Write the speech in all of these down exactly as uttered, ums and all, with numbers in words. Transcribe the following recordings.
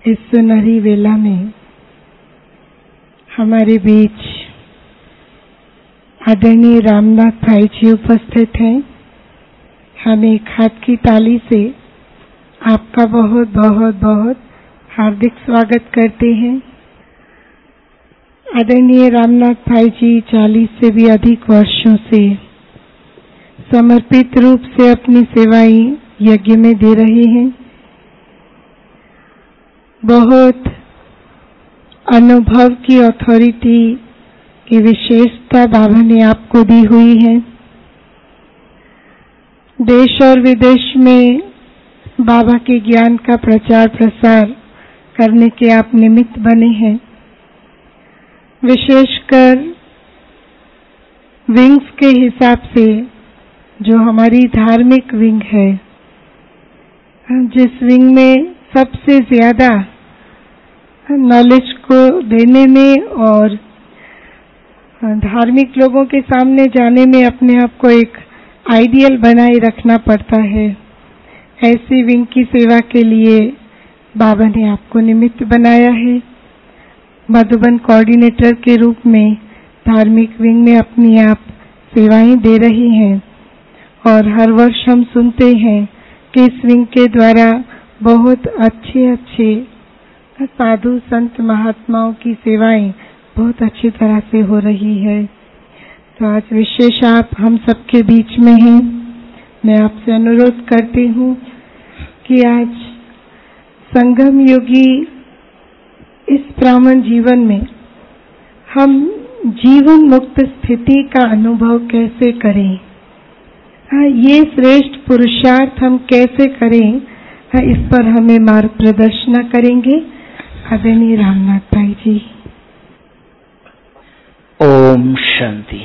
इस सुनहरी वेला में हमारे बीच आदरणीय रामनाथ भाई जी उपस्थित हैं। हम एक हाथ की ताली से आपका बहुत बहुत बहुत हार्दिक स्वागत करते हैं। आदरणीय रामनाथ भाई जी चालीस से भी अधिक वर्षों से समर्पित रूप से अपनी सेवाएं यज्ञ में दे रहे हैं। बहुत अनुभव की अथॉरिटी की विशेषता बाबा ने आपको दी हुई है। देश और विदेश में बाबा के ज्ञान का प्रचार प्रसार करने के आप निमित्त बने हैं। विशेषकर विंग्स के हिसाब से जो हमारी धार्मिक विंग है, जिस विंग में सबसे ज्यादा नॉलेज को देने में और धार्मिक लोगों के सामने जाने में अपने आप को एक आइडियल बनाए रखना पड़ता है, ऐसी विंग की सेवा के लिए बाबा ने आपको निमित्त बनाया है। मधुबन कोऑर्डिनेटर के रूप में धार्मिक विंग में अपनी आप सेवाएं दे रही हैं और हर वर्ष हम सुनते हैं कि इस विंग के द्वारा बहुत अच्छे अच्छे साधु संत महात्माओं की सेवाएं बहुत अच्छी तरह से हो रही है। तो आज विशेष आप हम सबके बीच में हैं। मैं आपसे अनुरोध करती हूँ कि आज संगम योगी इस ब्राह्मण जीवन में हम जीवन मुक्त स्थिति का अनुभव कैसे करें, ये श्रेष्ठ पुरुषार्थ हम कैसे करें, इस पर हमें मार्ग प्रदर्शन करेंगे आदरणीय रामनाथ भाई जी। ओम शांति।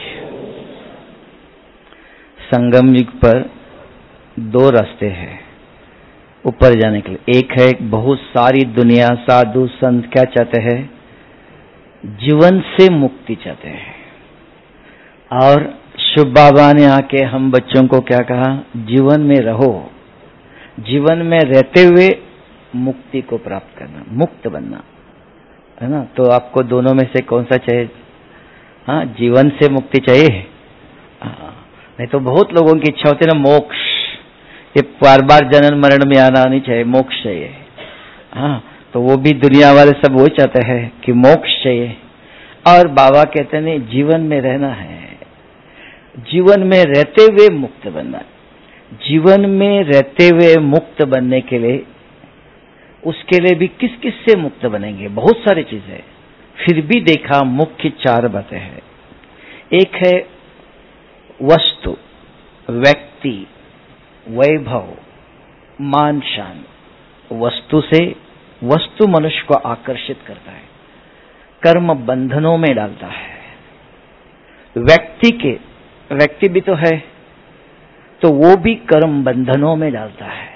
संगम युग पर दो रास्ते हैं ऊपर जाने के लिए। एक है बहुत सारी दुनिया साधु संत क्या चाहते हैं, जीवन से मुक्ति चाहते हैं, और शुभ बाबा ने आके हम बच्चों को क्या कहा, जीवन में रहो, जीवन में रहते हुए मुक्ति को प्राप्त करना, मुक्त बनना, है ना। तो आपको दोनों में से कौन सा चाहिए? हाँ, जीवन से मुक्ति चाहिए। हाँ, नहीं तो बहुत लोगों की इच्छा होती है ना मोक्ष, ये बार बार जनन मरण में आना नहीं चाहिए, मोक्ष चाहिए। हाँ, तो वो भी दुनिया वाले सब वो चाहते हैं कि मोक्ष चाहिए, और बाबा कहते हैं जीवन में रहना है, जीवन में रहते हुए मुक्त बनना। जीवन में रहते हुए मुक्त बनने के लिए, उसके लिए भी किस किस से मुक्त बनेंगे? बहुत सारी चीजें, फिर भी देखा मुख्य चार बातें हैं। एक है वस्तु, व्यक्ति, वैभव, मान शान। वस्तु से, वस्तु मनुष्य को आकर्षित करता है, कर्म बंधनों में डालता है। व्यक्ति के व्यक्ति भी तो है, तो वो भी कर्म बंधनों में डालता है।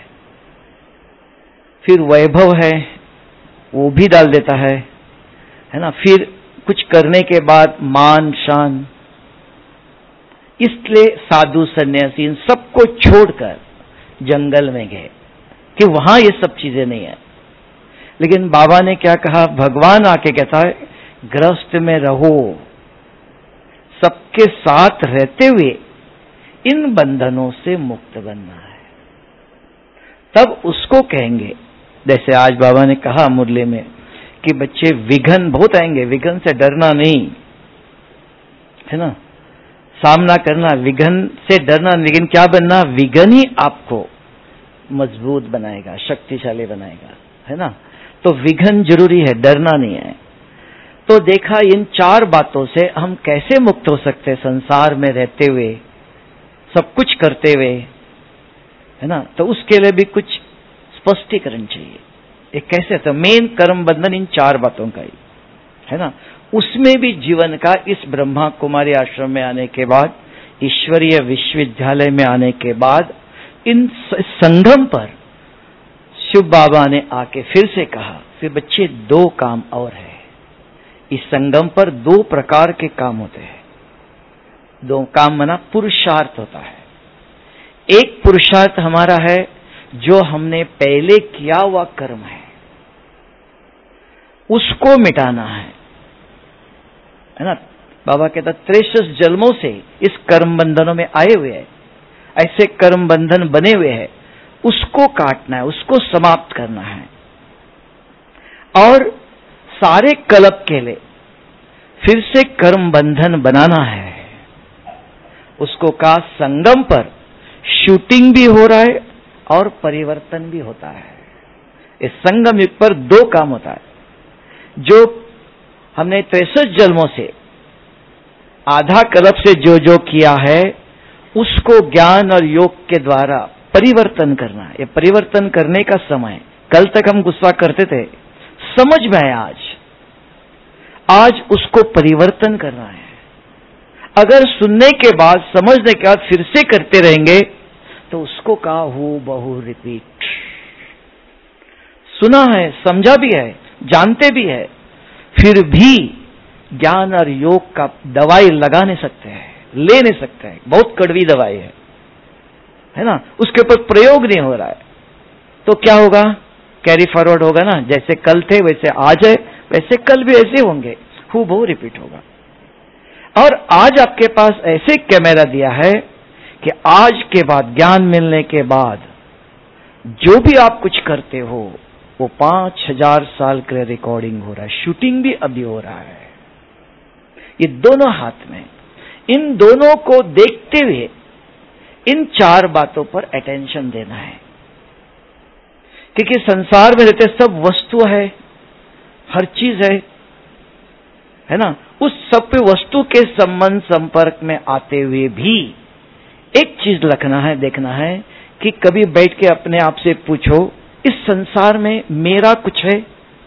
फिर वैभव है, वो भी डाल देता है, है ना। फिर कुछ करने के बाद मान शान, इसलिए साधु सन्यासी इन सबको छोड़कर जंगल में गए कि वहां ये सब चीजें नहीं है। लेकिन बाबा ने क्या कहा, भगवान आके कहता है गृहस्थ में रहो, सबके साथ रहते हुए इन बंधनों से मुक्त बनना है, तब उसको कहेंगे। जैसे आज बाबा ने कहा मुरली में कि बच्चे विघन बहुत आएंगे, विघन से डरना नहीं, है ना, सामना करना, विघन से डरना। लेकिन क्या बनना, विघन ही आपको मजबूत बनाएगा, शक्तिशाली बनाएगा, है ना। तो विघन जरूरी है, डरना नहीं है। तो देखा इन चार बातों से हम कैसे मुक्त हो सकते हैं, संसार में रहते हुए, सब कुछ करते हुए, है ना। तो उसके लिए भी कुछ स्पष्टीकरण चाहिए, ये कैसे। तो मेन कर्म बंधन इन चार बातों का ही है ना। उसमें भी जीवन का इस ब्रह्मा कुमारी आश्रम में आने के बाद, ईश्वरीय विश्वविद्यालय में आने के बाद, इन संगम पर शिव बाबा ने आके फिर से कहा, फिर बच्चे दो काम और है। इस संगम पर दो प्रकार के काम होते हैं। दो काम मना पुरुषार्थ होता है। एक पुरुषार्थ हमारा है जो हमने पहले किया हुआ कर्म है, उसको मिटाना है, है ना। बाबा कहता त्रेसठ जन्मों से इस कर्म बंधनों में आए हुए हैं, ऐसे कर्म बंधन बने हुए हैं, उसको काटना है, उसको समाप्त करना है। और सारे कल्प के लिए फिर से कर्म बंधन बनाना है। उसको कहा संगम पर शूटिंग भी हो रहा है और परिवर्तन भी होता है। इस संगम युग पर दो काम होता है। जो हमने तिरसठ जन्मों से आधा कल्प से जो जो किया है उसको ज्ञान और योग के द्वारा परिवर्तन करना है। ये परिवर्तन करने का समय, कल तक हम गुस्सा करते थे, समझ में आया आज आज उसको परिवर्तन करना है। अगर सुनने के बाद, समझने के बाद फिर से करते रहेंगे तो उसको कहा हूं बहु रिपीट। सुना है, समझा भी है, जानते भी है, फिर भी ज्ञान और योग का दवाई लगा नहीं सकते हैं, ले नहीं सकते हैं, बहुत कड़वी दवाई है, है ना। उसके ऊपर प्रयोग नहीं हो रहा है तो क्या होगा? कैरी फॉरवर्ड होगा ना। जैसे कल थे वैसे आज है, वैसे कल भी ऐसे होंगे, हूँ बहु रिपीट होगा। और आज आपके पास ऐसे कैमरा दिया है कि आज के बाद, ज्ञान मिलने के बाद जो भी आप कुछ करते हो वो पांच हजार साल के रिकॉर्डिंग हो रहा है, शूटिंग भी अभी हो रहा है। ये दोनों हाथ में, इन दोनों को देखते हुए इन चार बातों पर अटेंशन देना है। क्योंकि संसार में रहते सब वस्तु है, हर चीज है, है ना। उस सब पे वस्तु के संबंध संपर्क में आते हुए भी एक चीज रखना है, देखना है कि कभी बैठ के अपने आप से पूछो, इस संसार में मेरा कुछ है?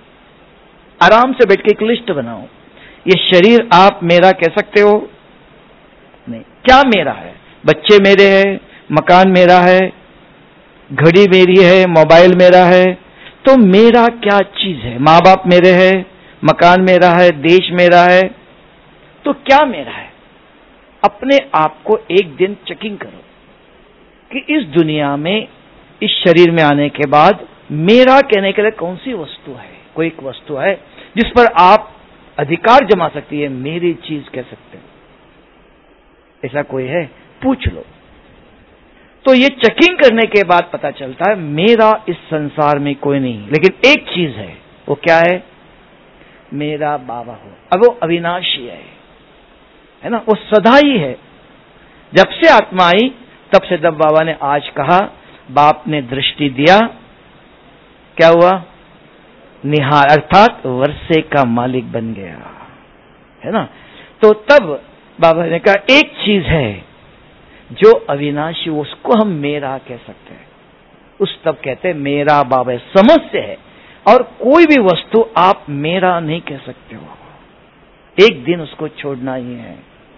आराम से बैठ के एक लिस्ट बनाओ। ये शरीर आप मेरा कह सकते हो? नहीं। क्या मेरा है? बच्चे मेरे हैं, मकान मेरा है, घड़ी मेरी है, मोबाइल मेरा है। तो मेरा क्या चीज है? माँ बाप मेरे हैं, मकान मेरा है, देश मेरा है। तो क्या मेरा है? अपने आप को एक दिन चेकिंग करो कि इस दुनिया में, इस शरीर में आने के बाद मेरा कहने के लिए कौन सी वस्तु है? कोई एक वस्तु है जिस पर आप अधिकार जमा सकती है, मेरी चीज कह सकते हो? ऐसा कोई है? पूछ लो। तो ये चेकिंग करने के बाद पता चलता है मेरा इस संसार में कोई नहीं, लेकिन एक चीज है। वो क्या है? मेरा बाबा हो। अब वो अविनाशी है, है ना, वो सदा ही है। जब से आत्मा आई तब से, जब बाबा ने आज कहा, बाप ने दृष्टि दिया, क्या हुआ? निहार, अर्थात वर्षे का मालिक बन गया, है ना। तो तब बाबा ने कहा एक चीज है जो अविनाशी, उसको हम मेरा कह सकते हैं। उस तब कहते हैं मेरा बाबा, समझ से है। और कोई भी वस्तु आप मेरा नहीं कह सकते हो, एक दिन उसको छोड़ना ही है।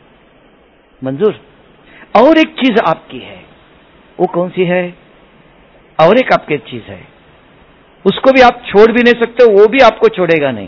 मंजूर? और एक चीज आपकी है, वो कौन सी है? और एक आपकी चीज है, उसको भी आप छोड़ भी नहीं सकते, वो भी आपको छोड़ेगा नहीं।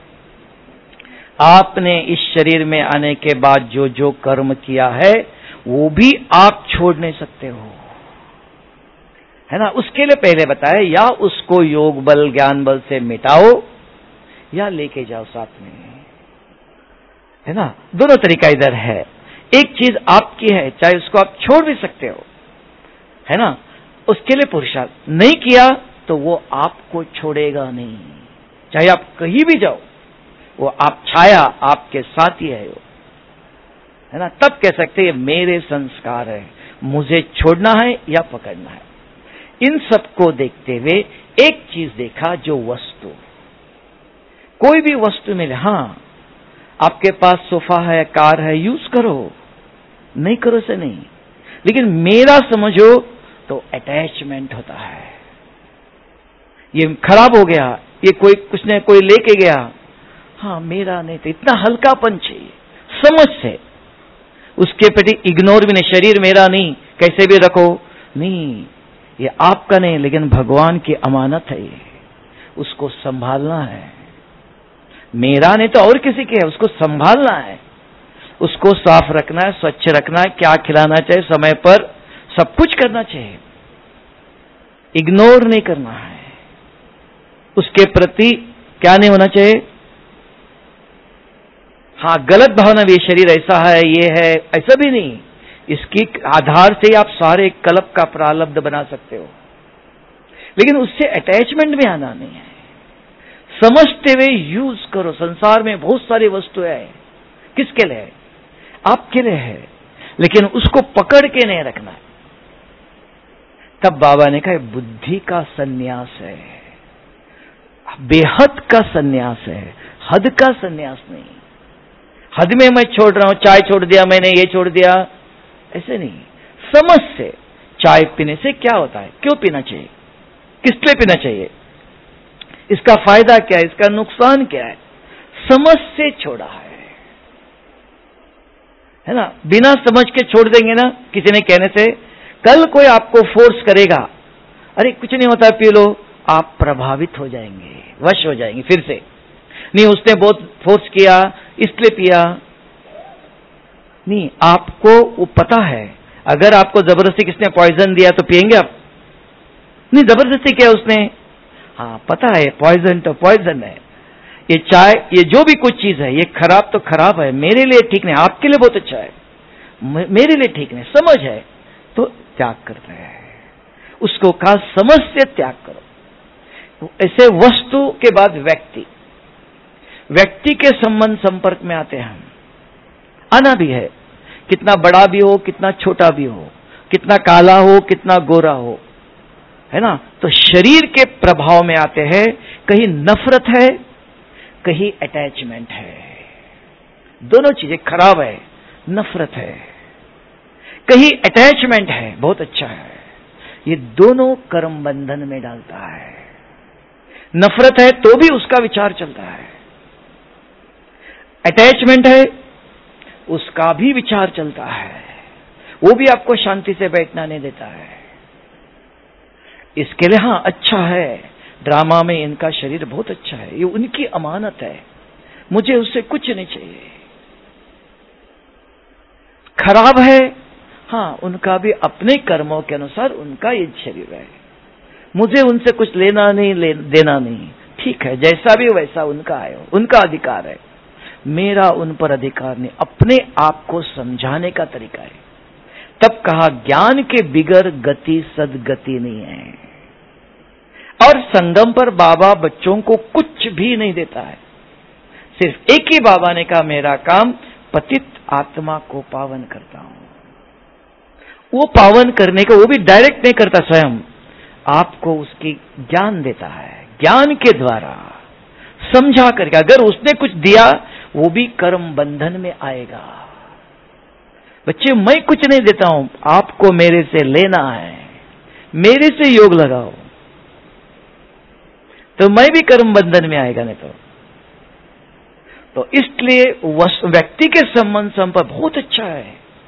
आपने इस शरीर में आने के बाद जो जो कर्म किया है वो भी आप छोड़ नहीं सकते हो, है ना। उसके लिए पहले बताया, या उसको योग बल ज्ञान बल से मिटाओ या लेके जाओ साथ में, है ना। दोनों तरीका इधर है। एक चीज आपकी है, चाहे उसको आप छोड़ भी सकते हो, है ना। उसके लिए पुरुषार्थ नहीं किया तो वो आपको छोड़ेगा नहीं, चाहे आप कहीं भी जाओ, वो आप छाया आपके साथ ही है, वो, है ना। तब कह सकते हैं मेरे संस्कार है, मुझे छोड़ना है या पकड़ना है। इन सबको देखते हुए एक चीज देखा, जो वस्तु, कोई भी वस्तु मिले, हाँ आपके पास सोफा है, कार है, यूज करो, नहीं करो से नहीं, लेकिन मेरा समझो तो अटैचमेंट होता है। ये खराब हो गया, ये कोई कुछ ने कोई लेके गया, हाँ मेरा नहीं, तो इतना हल्कापन चाहिए समझ से, उसके प्रति इग्नोर भी नहीं, शरीर मेरा नहीं, कैसे भी रखो, नहीं, ये आपका नहीं, लेकिन भगवान की अमानत है, ये उसको संभालना है। मेरा नहीं तो और किसी के है, उसको संभालना है, उसको साफ रखना है, स्वच्छ रखना है, क्या खिलाना चाहिए समय पर, सब कुछ करना चाहिए, इग्नोर नहीं करना है। उसके प्रति क्या नहीं होना चाहिए? हाँ, गलत भावना भी, शरीर ऐसा है, ये है, ऐसा भी नहीं। इसकी आधार से आप सारे कल्प का प्रारब्ध बना सकते हो, लेकिन उससे अटैचमेंट में आना नहीं है। समझते हुए यूज करो। संसार में बहुत सारी वस्तुएं हैं, किसके लिए है? आपके लिए है, लेकिन उसको पकड़ के नहीं रखना। तब बाबा ने कहा बुद्धि का सन्यास है, बेहद का सन्यास है, हद का सन्यास नहीं। हद में मैं छोड़ रहा हूं, चाय छोड़ दिया मैंने, ये छोड़ दिया, ऐसे नहीं। समझ से, चाय पीने से क्या होता है, क्यों पीना चाहिए, किस लिए पीना चाहिए, इसका फायदा क्या है, इसका नुकसान क्या है, समझ से छोड़ा है, है ना। बिना समझ के छोड़ देंगे ना, किसी ने कहने से, कल कोई आपको फोर्स करेगा, अरे कुछ नहीं होता पी लो, आप प्रभावित हो जाएंगे, वश हो जाएंगे फिर से। नहीं, उसने बहुत फोर्स किया इसलिए पिया, नहीं, आपको वो पता है। अगर आपको जबरदस्ती किसने पॉइजन दिया तो पिएंगे आप? नहीं, जबरदस्ती किया उसने, हाँ पता है पॉइजन तो पॉइजन है, ये चाय, ये जो भी कुछ चीज है, ये खराब तो खराब है, मेरे लिए ठीक नहीं, आपके लिए बहुत अच्छा है, मेरे लिए ठीक नहीं, समझ है तो त्याग करते हैं। उसको कहा समझ से त्याग करो। ऐसे वस्तु के बाद व्यक्ति, व्यक्ति के संबंध संपर्क में आते हैं हम, आना भी है, कितना बड़ा भी हो, कितना छोटा भी हो, कितना काला हो, कितना गोरा हो, है ना। तो शरीर के प्रभाव में आते हैं, कहीं नफरत है, कहीं अटैचमेंट है, दोनों चीजें खराब है। नफरत है, कहीं अटैचमेंट है, बहुत अच्छा है, ये दोनों कर्म बंधन में डालता है। नफरत है तो भी उसका विचार चलता है, अटैचमेंट है उसका भी विचार चलता है, वो भी आपको शांति से बैठना नहीं देता है। इसके लिए हाँ अच्छा है, ड्रामा में इनका शरीर बहुत अच्छा है, ये उनकी अमानत है, मुझे उससे कुछ नहीं चाहिए। खराब है, हाँ उनका भी अपने कर्मों के अनुसार उनका ये शरीर है, मुझे उनसे कुछ लेना नहीं, ले, देना नहीं, ठीक है, जैसा भी वैसा उनका है, उनका अधिकार है, मेरा उन पर अधिकार नहीं। अपने आप को समझाने का तरीका है। तब कहा ज्ञान के बिगर गति सदगति नहीं है। और संगम पर बाबा बच्चों को कुछ भी नहीं देता है, सिर्फ एक ही बाबा ने कहा मेरा काम पतित आत्मा को पावन करता हूं। वो पावन करने को वो भी डायरेक्ट नहीं करता, स्वयं आपको उसकी ज्ञान देता है, ज्ञान के द्वारा समझा करके। अगर उसने कुछ दिया वो भी कर्म बंधन में आएगा। बच्चे मैं कुछ नहीं देता हूं, आपको मेरे से लेना है, मेरे से योग लगाओ, तो मैं भी कर्म बंधन में आएगा नहीं तो। तो इसलिए व्यक्ति के संबंध संपर्क बहुत अच्छा है,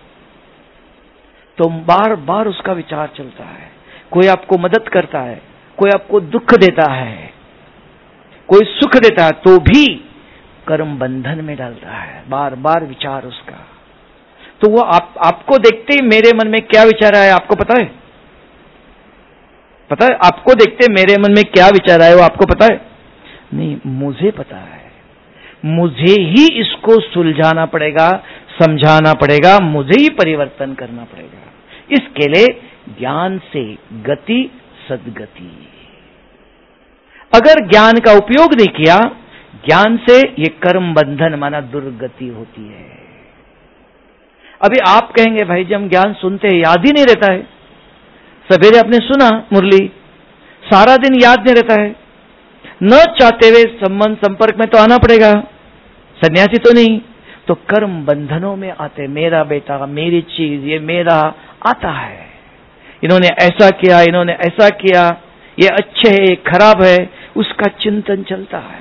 तो बार बार उसका विचार चलता है। कोई आपको मदद करता है, कोई आपको दुख देता है, कोई सुख देता है, तो भी कर्म बंधन में डालता है, बार बार विचार उसका। तो वो आप आपको देखते ही मेरे मन में क्या विचार आया आपको पता है? पता है आपको देखते मेरे मन में क्या विचार आया वो आपको पता है? नहीं, मुझे पता है। मुझे ही इसको सुलझाना पड़ेगा, समझाना पड़ेगा, मुझे ही परिवर्तन करना पड़ेगा। इसके लिए ज्ञान से गति सद्गति। अगर ज्ञान का उपयोग नहीं किया, ज्ञान से ये कर्म बंधन माना दुर्गति होती है। अभी आप कहेंगे भाई जब हम ज्ञान सुनते हैं याद ही नहीं रहता है। सवेरे आपने सुना मुरली, सारा दिन याद नहीं रहता है, न चाहते हुए संबंध संपर्क में तो आना पड़ेगा, सन्यासी तो नहीं, तो कर्म बंधनों में आते, मेरा बेटा, मेरी चीज, ये मेरा आता है, इन्होंने ऐसा किया, इन्होंने ऐसा किया, ये अच्छे है, ये खराब है, उसका चिंतन चलता है।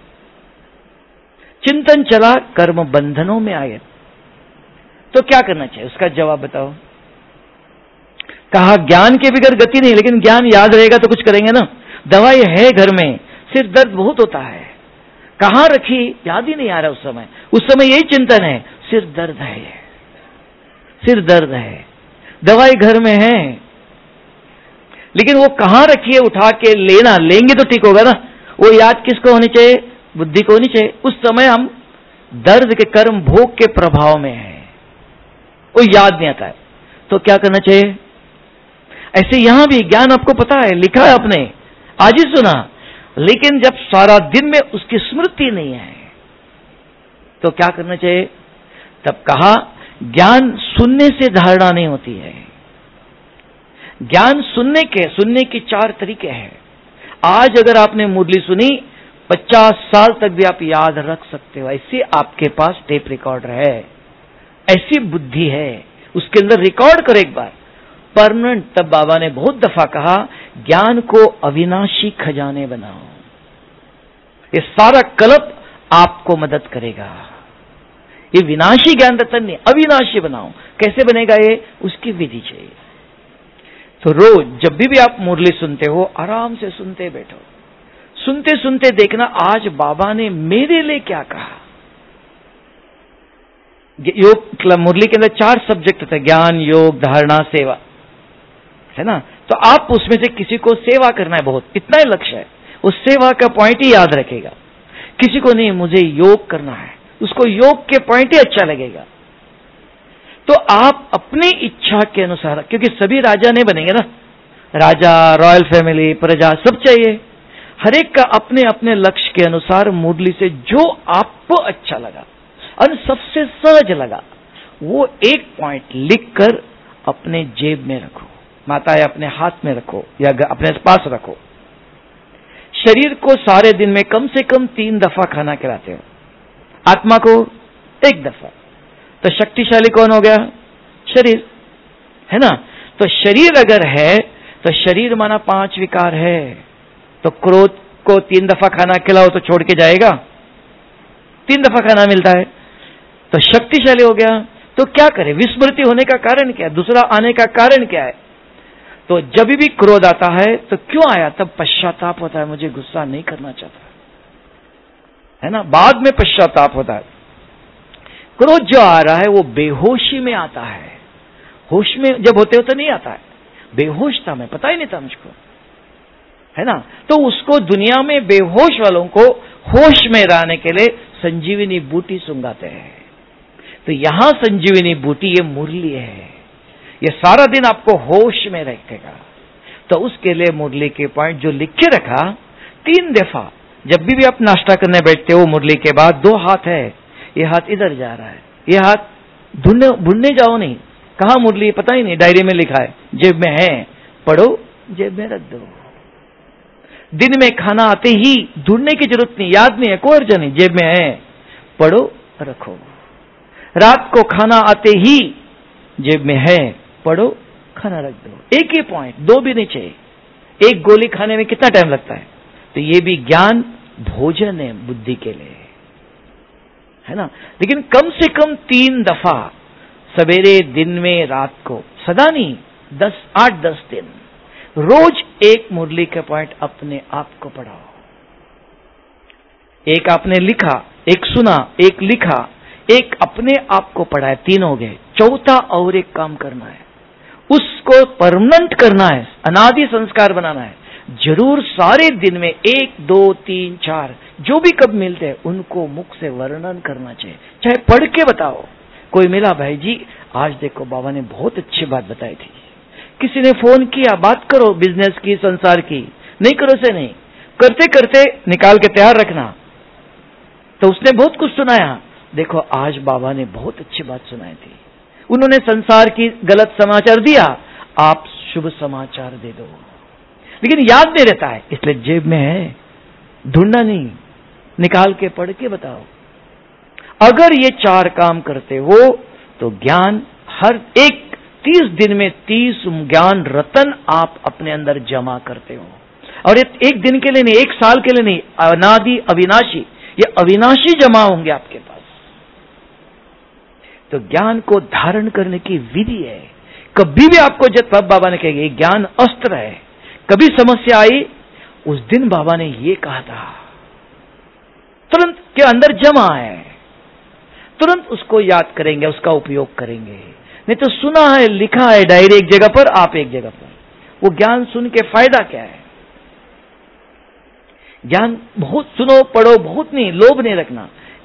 चिंतन चला, कर्म बंधनों में आए, तो क्या करना चाहिए? उसका जवाब बताओ। कहा ज्ञान के बगैर गति नहीं, लेकिन ज्ञान याद रहेगा तो कुछ करेंगे ना। दवाई है घर में, सिर दर्द बहुत होता है, कहां रखी याद ही नहीं आ रहा उस समय, उस समय यही चिंतन है, सिर दर्द है, सिर दर्द है, दवाई घर में है, लेकिन वो कहां रखी है, उठा के लेना, लेंगे तो ठीक होगा ना। वो याद किसको होनी चाहिए? बुद्धि को होनी चाहिए। उस समय हम दर्द के कर्म भोग के प्रभाव में है, वो याद नहीं आता है। तो क्या करना चाहिए? ऐसे यहां भी ज्ञान आपको पता है, लिखा है आपने, आज ही सुना, लेकिन जब सारा दिन में उसकी स्मृति नहीं है तो क्या करना चाहिए? तब कहा ज्ञान सुनने से धारणा नहीं होती है। ज्ञान सुनने के सुनने के चार तरीके हैं। आज अगर आपने मुरली सुनी, पचास साल तक भी आप याद रख सकते हो, ऐसे आपके पास टेप रिकॉर्डर है, ऐसी बुद्धि है, उसके अंदर रिकॉर्ड करो एक बार, परमानेंट। तब बाबा ने बहुत दफा कहा ज्ञान को अविनाशी खजाने बनाओ, ये सारा कल्प आपको मदद करेगा। ये विनाशी ज्ञान रतन नहीं, अविनाशी बनाओ। कैसे बनेगा ये? उसकी विधि चाहिए। तो रोज जब भी, भी आप मुरली सुनते हो, आराम से सुनते बैठो, सुनते सुनते देखना आज बाबा ने मेरे लिए क्या कहा। योग मुरली के अंदर चार सब्जेक्ट थे, ज्ञान, योग, धारणा, सेवा, है ना। तो आप उसमें से किसी को सेवा करना है, बहुत, इतना ही लक्ष्य है, उस सेवा का पॉइंट ही याद रखेगा। किसी को नहीं मुझे योग करना है, उसको योग के पॉइंट ही अच्छा लगेगा। तो आप अपनी इच्छा के अनुसार, क्योंकि सभी राजा नहीं बनेंगे ना, राजा, रॉयल फैमिली, प्रजा सब चाहिए, हर एक का अपने अपने लक्ष्य के अनुसार मुरली से जो आपको अच्छा लगा और सबसे सहज लगा, वो एक पॉइंट लिखकर अपने जेब में रखो, माता है अपने हाथ में रखो या अपने पास रखो। शरीर को सारे दिन में कम से कम तीन दफा खाना खिलाते हो, आत्मा को एक दफा। तो शक्तिशाली कौन हो गया? शरीर, है ना। तो शरीर अगर है तो शरीर माना पांच विकार है, तो क्रोध को तीन दफा खाना खिलाओ तो छोड़ के जाएगा? तीन दफा खाना मिलता है, तो शक्तिशाली हो गया। तो क्या करे? विस्मृति होने का कारण क्या है? दूसरा आने का कारण क्या है? तो जब भी क्रोध आता है तो क्यों आया? तब पश्चाताप होता है, मुझे गुस्सा नहीं करना चाहता, है ना। बाद में पश्चाताप होता है। क्रोध जो आ रहा है वो बेहोशी में आता है, होश में जब होते होते नहीं आता है। बेहोश था मैं, पता ही नहीं था मुझको, है ना। तो उसको दुनिया में बेहोश वालों को होश में रहने के लिए संजीवनी बूटी सुंगाते हैं। तो यहां संजीवनी बूटी ये मुरली है, ये सारा दिन आपको होश में रखेगा। तो उसके लिए मुरली के पॉइंट जो लिख के रखा, तीन दफा जब भी, भी आप नाश्ता करने बैठते हो मुरली के बाद, दो हाथ है, ये हाथ इधर जा रहा है, ये हाथ ढूंढने भूलने जाओ नहीं, कहां मुरली पता ही नहीं, डायरी में लिखा है, जेब में है, पढ़ो, जेब में रख दो। दिन में खाना आते ही ढूंढने की जरूरत नहीं, याद नहीं है, कोई अर्जन नहीं, जेब में है, पढ़ो, रखो। रात को खाना आते ही जेब में है, पढ़ो, खाना रख दो। एक ही पॉइंट, दो भी नहीं चाहिए। एक गोली खाने में कितना टाइम लगता है? तो ये भी ज्ञान भोजन है बुद्धि के लिए, है ना। लेकिन कम से कम तीन दफा, सवेरे, दिन में, रात को, सदा नहीं, दस आठ दस दिन, रोज एक मुरली का पॉइंट अपने आप को पढ़ाओ। एक आपने लिखा, एक सुना, एक लिखा, एक अपने आप को पढ़ा है, तीन हो गए। चौथा और एक काम करना है, उसको परमानेंट करना है, अनादि संस्कार बनाना है। जरूर सारे दिन में एक, दो, तीन, चार, जो भी कब मिलते हैं उनको मुख से वर्णन करना चाहिए, चाहे पढ़ के बताओ। कोई मिला, भाई जी आज देखो बाबा ने बहुत अच्छी बात बताई थी, किसी ने फोन किया, बात करो बिजनेस की, संसार की, नहीं करो से नहीं, करते करते निकाल के तैयार रखना। तो उसने बहुत कुछ सुनाया, देखो आज बाबा ने बहुत अच्छी बात सुनाई थी, उन्होंने संसार की गलत समाचार दिया, आप शुभ समाचार दे दो। लेकिन याद नहीं रहता है, इसलिए जेब में है, ढूंढना नहीं, निकाल के पढ़ के बताओ। अगर ये चार काम करते हो तो ज्ञान हर एक तीस दिन में तीस ज्ञान रतन आप अपने अंदर जमा करते हो। और ये एक दिन के लिए नहीं, एक साल के लिए नहीं, अनादि अविनाशी, ये अविनाशी जमा होंगे आपके पास। तो ज्ञान को धारण करने की विधि है। कभी भी आपको जब बाबा ने कहेंगे ज्ञान अस्त्र है, कभी समस्या आई, उस दिन बाबा ने ये कहा था, तुरंत के अंदर जमा है, तुरंत उसको याद करेंगे, उसका उपयोग करेंगे। नहीं तो सुना है, लिखा है डायरी एक जगह पर, आप एक जगह पर, वो ज्ञान सुन के फायदा क्या है? ज्ञान बहुत सुनो, पढ़ो, बहुत नहीं, लोभ नहीं रखना।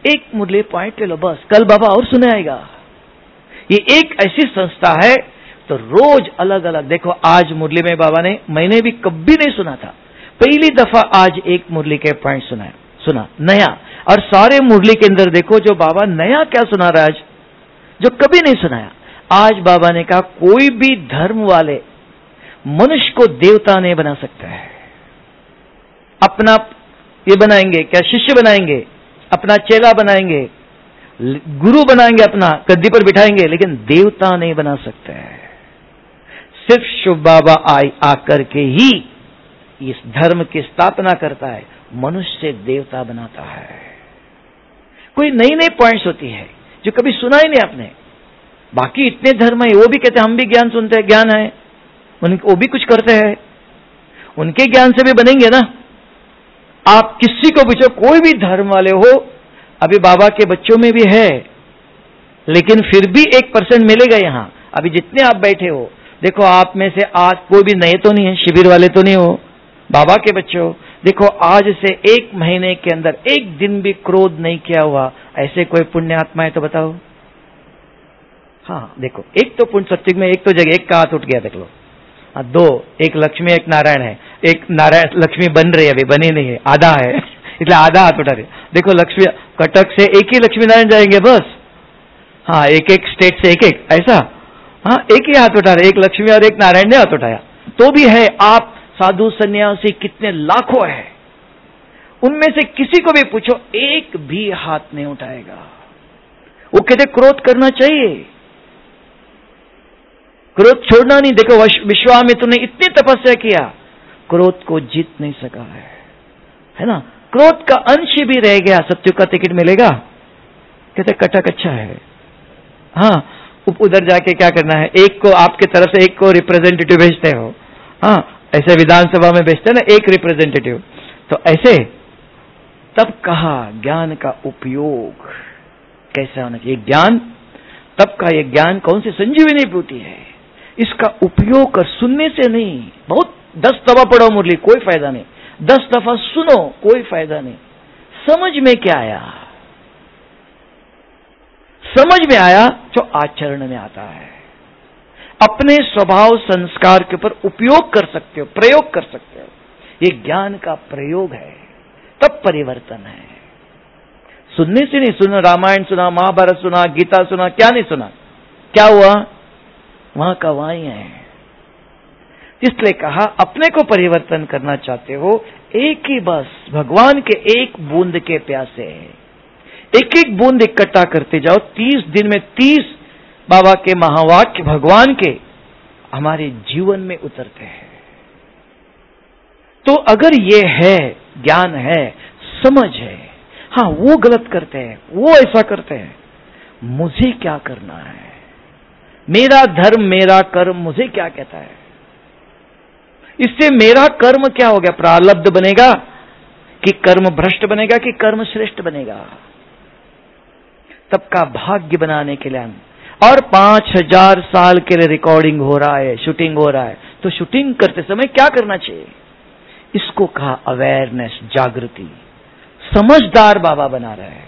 एक मुरली पॉइंट ले लो बस, कल बाबा और सुनाएगा। ये एक ऐसी संस्था है, तो रोज अलग अलग। देखो आज मुरली में बाबा ने, मैंने भी कभी नहीं सुना था, पहली दफा आज एक मुरली के पॉइंट सुना सुना नया। और सारे मुरली के अंदर देखो जो बाबा नया क्या सुना रहा है आज, जो कभी नहीं सुनाया। आज बाबा ने कहा कोई भी धर्म वाले मनुष्य को देवता नहीं बना सकता है। अपना ये बनाएंगे क्या, शिष्य बनाएंगे, अपना चेला बनाएंगे, गुरु बनाएंगे, अपना गद्दी पर बिठाएंगे, लेकिन देवता नहीं बना सकते हैं। सिर्फ शिव बाबा आई आकर के ही इस धर्म की स्थापना करता है, मनुष्य से देवता बनाता है। कोई नई नई पॉइंट्स होती है जो कभी सुना ही नहीं आपने। बाकी इतने धर्म है, वो भी कहते हैं हम भी ज्ञान सुनते हैं, ज्ञान है, वो भी कुछ करते हैं, उनके ज्ञान से भी बनेंगे ना। आप किसी को पूछो, कोई भी धर्म वाले हो, अभी बाबा के बच्चों में भी है, लेकिन फिर भी एक परसेंट मिलेगा यहाँ। अभी जितने आप बैठे हो, देखो आप में से आज कोई भी नए तो नहीं है, शिविर वाले तो नहीं हो, बाबा के बच्चे हो। देखो आज से एक महीने के अंदर एक दिन भी क्रोध नहीं किया हुआ, ऐसे कोई पुण्य आत्मा है तो बताओ। हाँ देखो, एक तो पुण्य सत्युग में, एक तो जगह, एक का हाथ उठ गया देख लो। हाँ दो, एक लक्ष्मी एक नारायण है, एक नारायण लक्ष्मी बन रही है, अभी बनी नहीं है, आधा है इसलिए आधा हाथ उठा रहे। देखो लक्ष्मी कटक से एक ही लक्ष्मी नारायण जाएंगे बस। हाँ एक एक स्टेट से एक एक, ऐसा हाँ एक ही हाथ उठा रहे, एक लक्ष्मी और एक नारायण ने हाथ उठाया, तो भी है। आप साधु सन्यासी कितने लाखों है, उनमें से किसी को भी पूछो, एक भी हाथ नहीं उठाएगा। वो कहते क्रोध करना चाहिए, क्रोध छोड़ना नहीं। देखो विश्वामित्र ने इतनी तपस्या किया, क्रोध को जीत नहीं सका है, है ना। क्रोध का अंश भी रह गया, सत्युग का टिकट मिलेगा। कहते कटक अच्छा है। हाँ उधर जाके क्या करना है, एक को आपके तरफ से एक को रिप्रेजेंटेटिव भेजते हो। हाँ ऐसे विधानसभा में भेजते हैं ना एक रिप्रेजेंटेटिव, तो ऐसे। तब कहा ज्ञान का उपयोग कैसा होना चाहिए। ज्ञान तब का, ये ज्ञान कौन सी संजीवनी बूटी है, इसका उपयोग कर, सुनने से नहीं। बहुत दस दफा पढ़ो मुरली कोई फायदा नहीं, दस दफा सुनो कोई फायदा नहीं। समझ में क्या आया, समझ में आया जो आचरण में आता है। अपने स्वभाव संस्कार के ऊपर उपयोग कर सकते हो, प्रयोग कर सकते हो। ये ज्ञान का प्रयोग है, तब परिवर्तन है। सुनने से नहीं, सुना रामायण सुना, महाभारत सुना, गीता सुना, क्या नहीं सुना, क्या हुआ, वहां का वहां ही है। इसलिए कहा अपने को परिवर्तन करना चाहते हो, एक ही बस भगवान के एक बूंद के प्यासे, एक एक बूंद इकट्ठा करते जाओ। तीस दिन में तीस बाबा के महावाक्य भगवान के हमारे जीवन में उतरते हैं। तो अगर ये है, ज्ञान है, समझ है, हाँ वो गलत करते हैं, वो ऐसा करते हैं, मुझे क्या करना है, मेरा धर्म मेरा कर्म मुझे क्या कहता है। इससे मेरा कर्म क्या हो गया, प्रारब्ध बनेगा कि कर्म भ्रष्ट बनेगा कि कर्म श्रेष्ठ बनेगा। तब का भाग्य बनाने के लिए हम, और पांच हजार साल के लिए रिकॉर्डिंग हो रहा है, शूटिंग हो रहा है, तो शूटिंग करते समय क्या करना चाहिए, इसको कहा अवेयरनेस, जागृति। समझदार बाबा बना रहे हैं।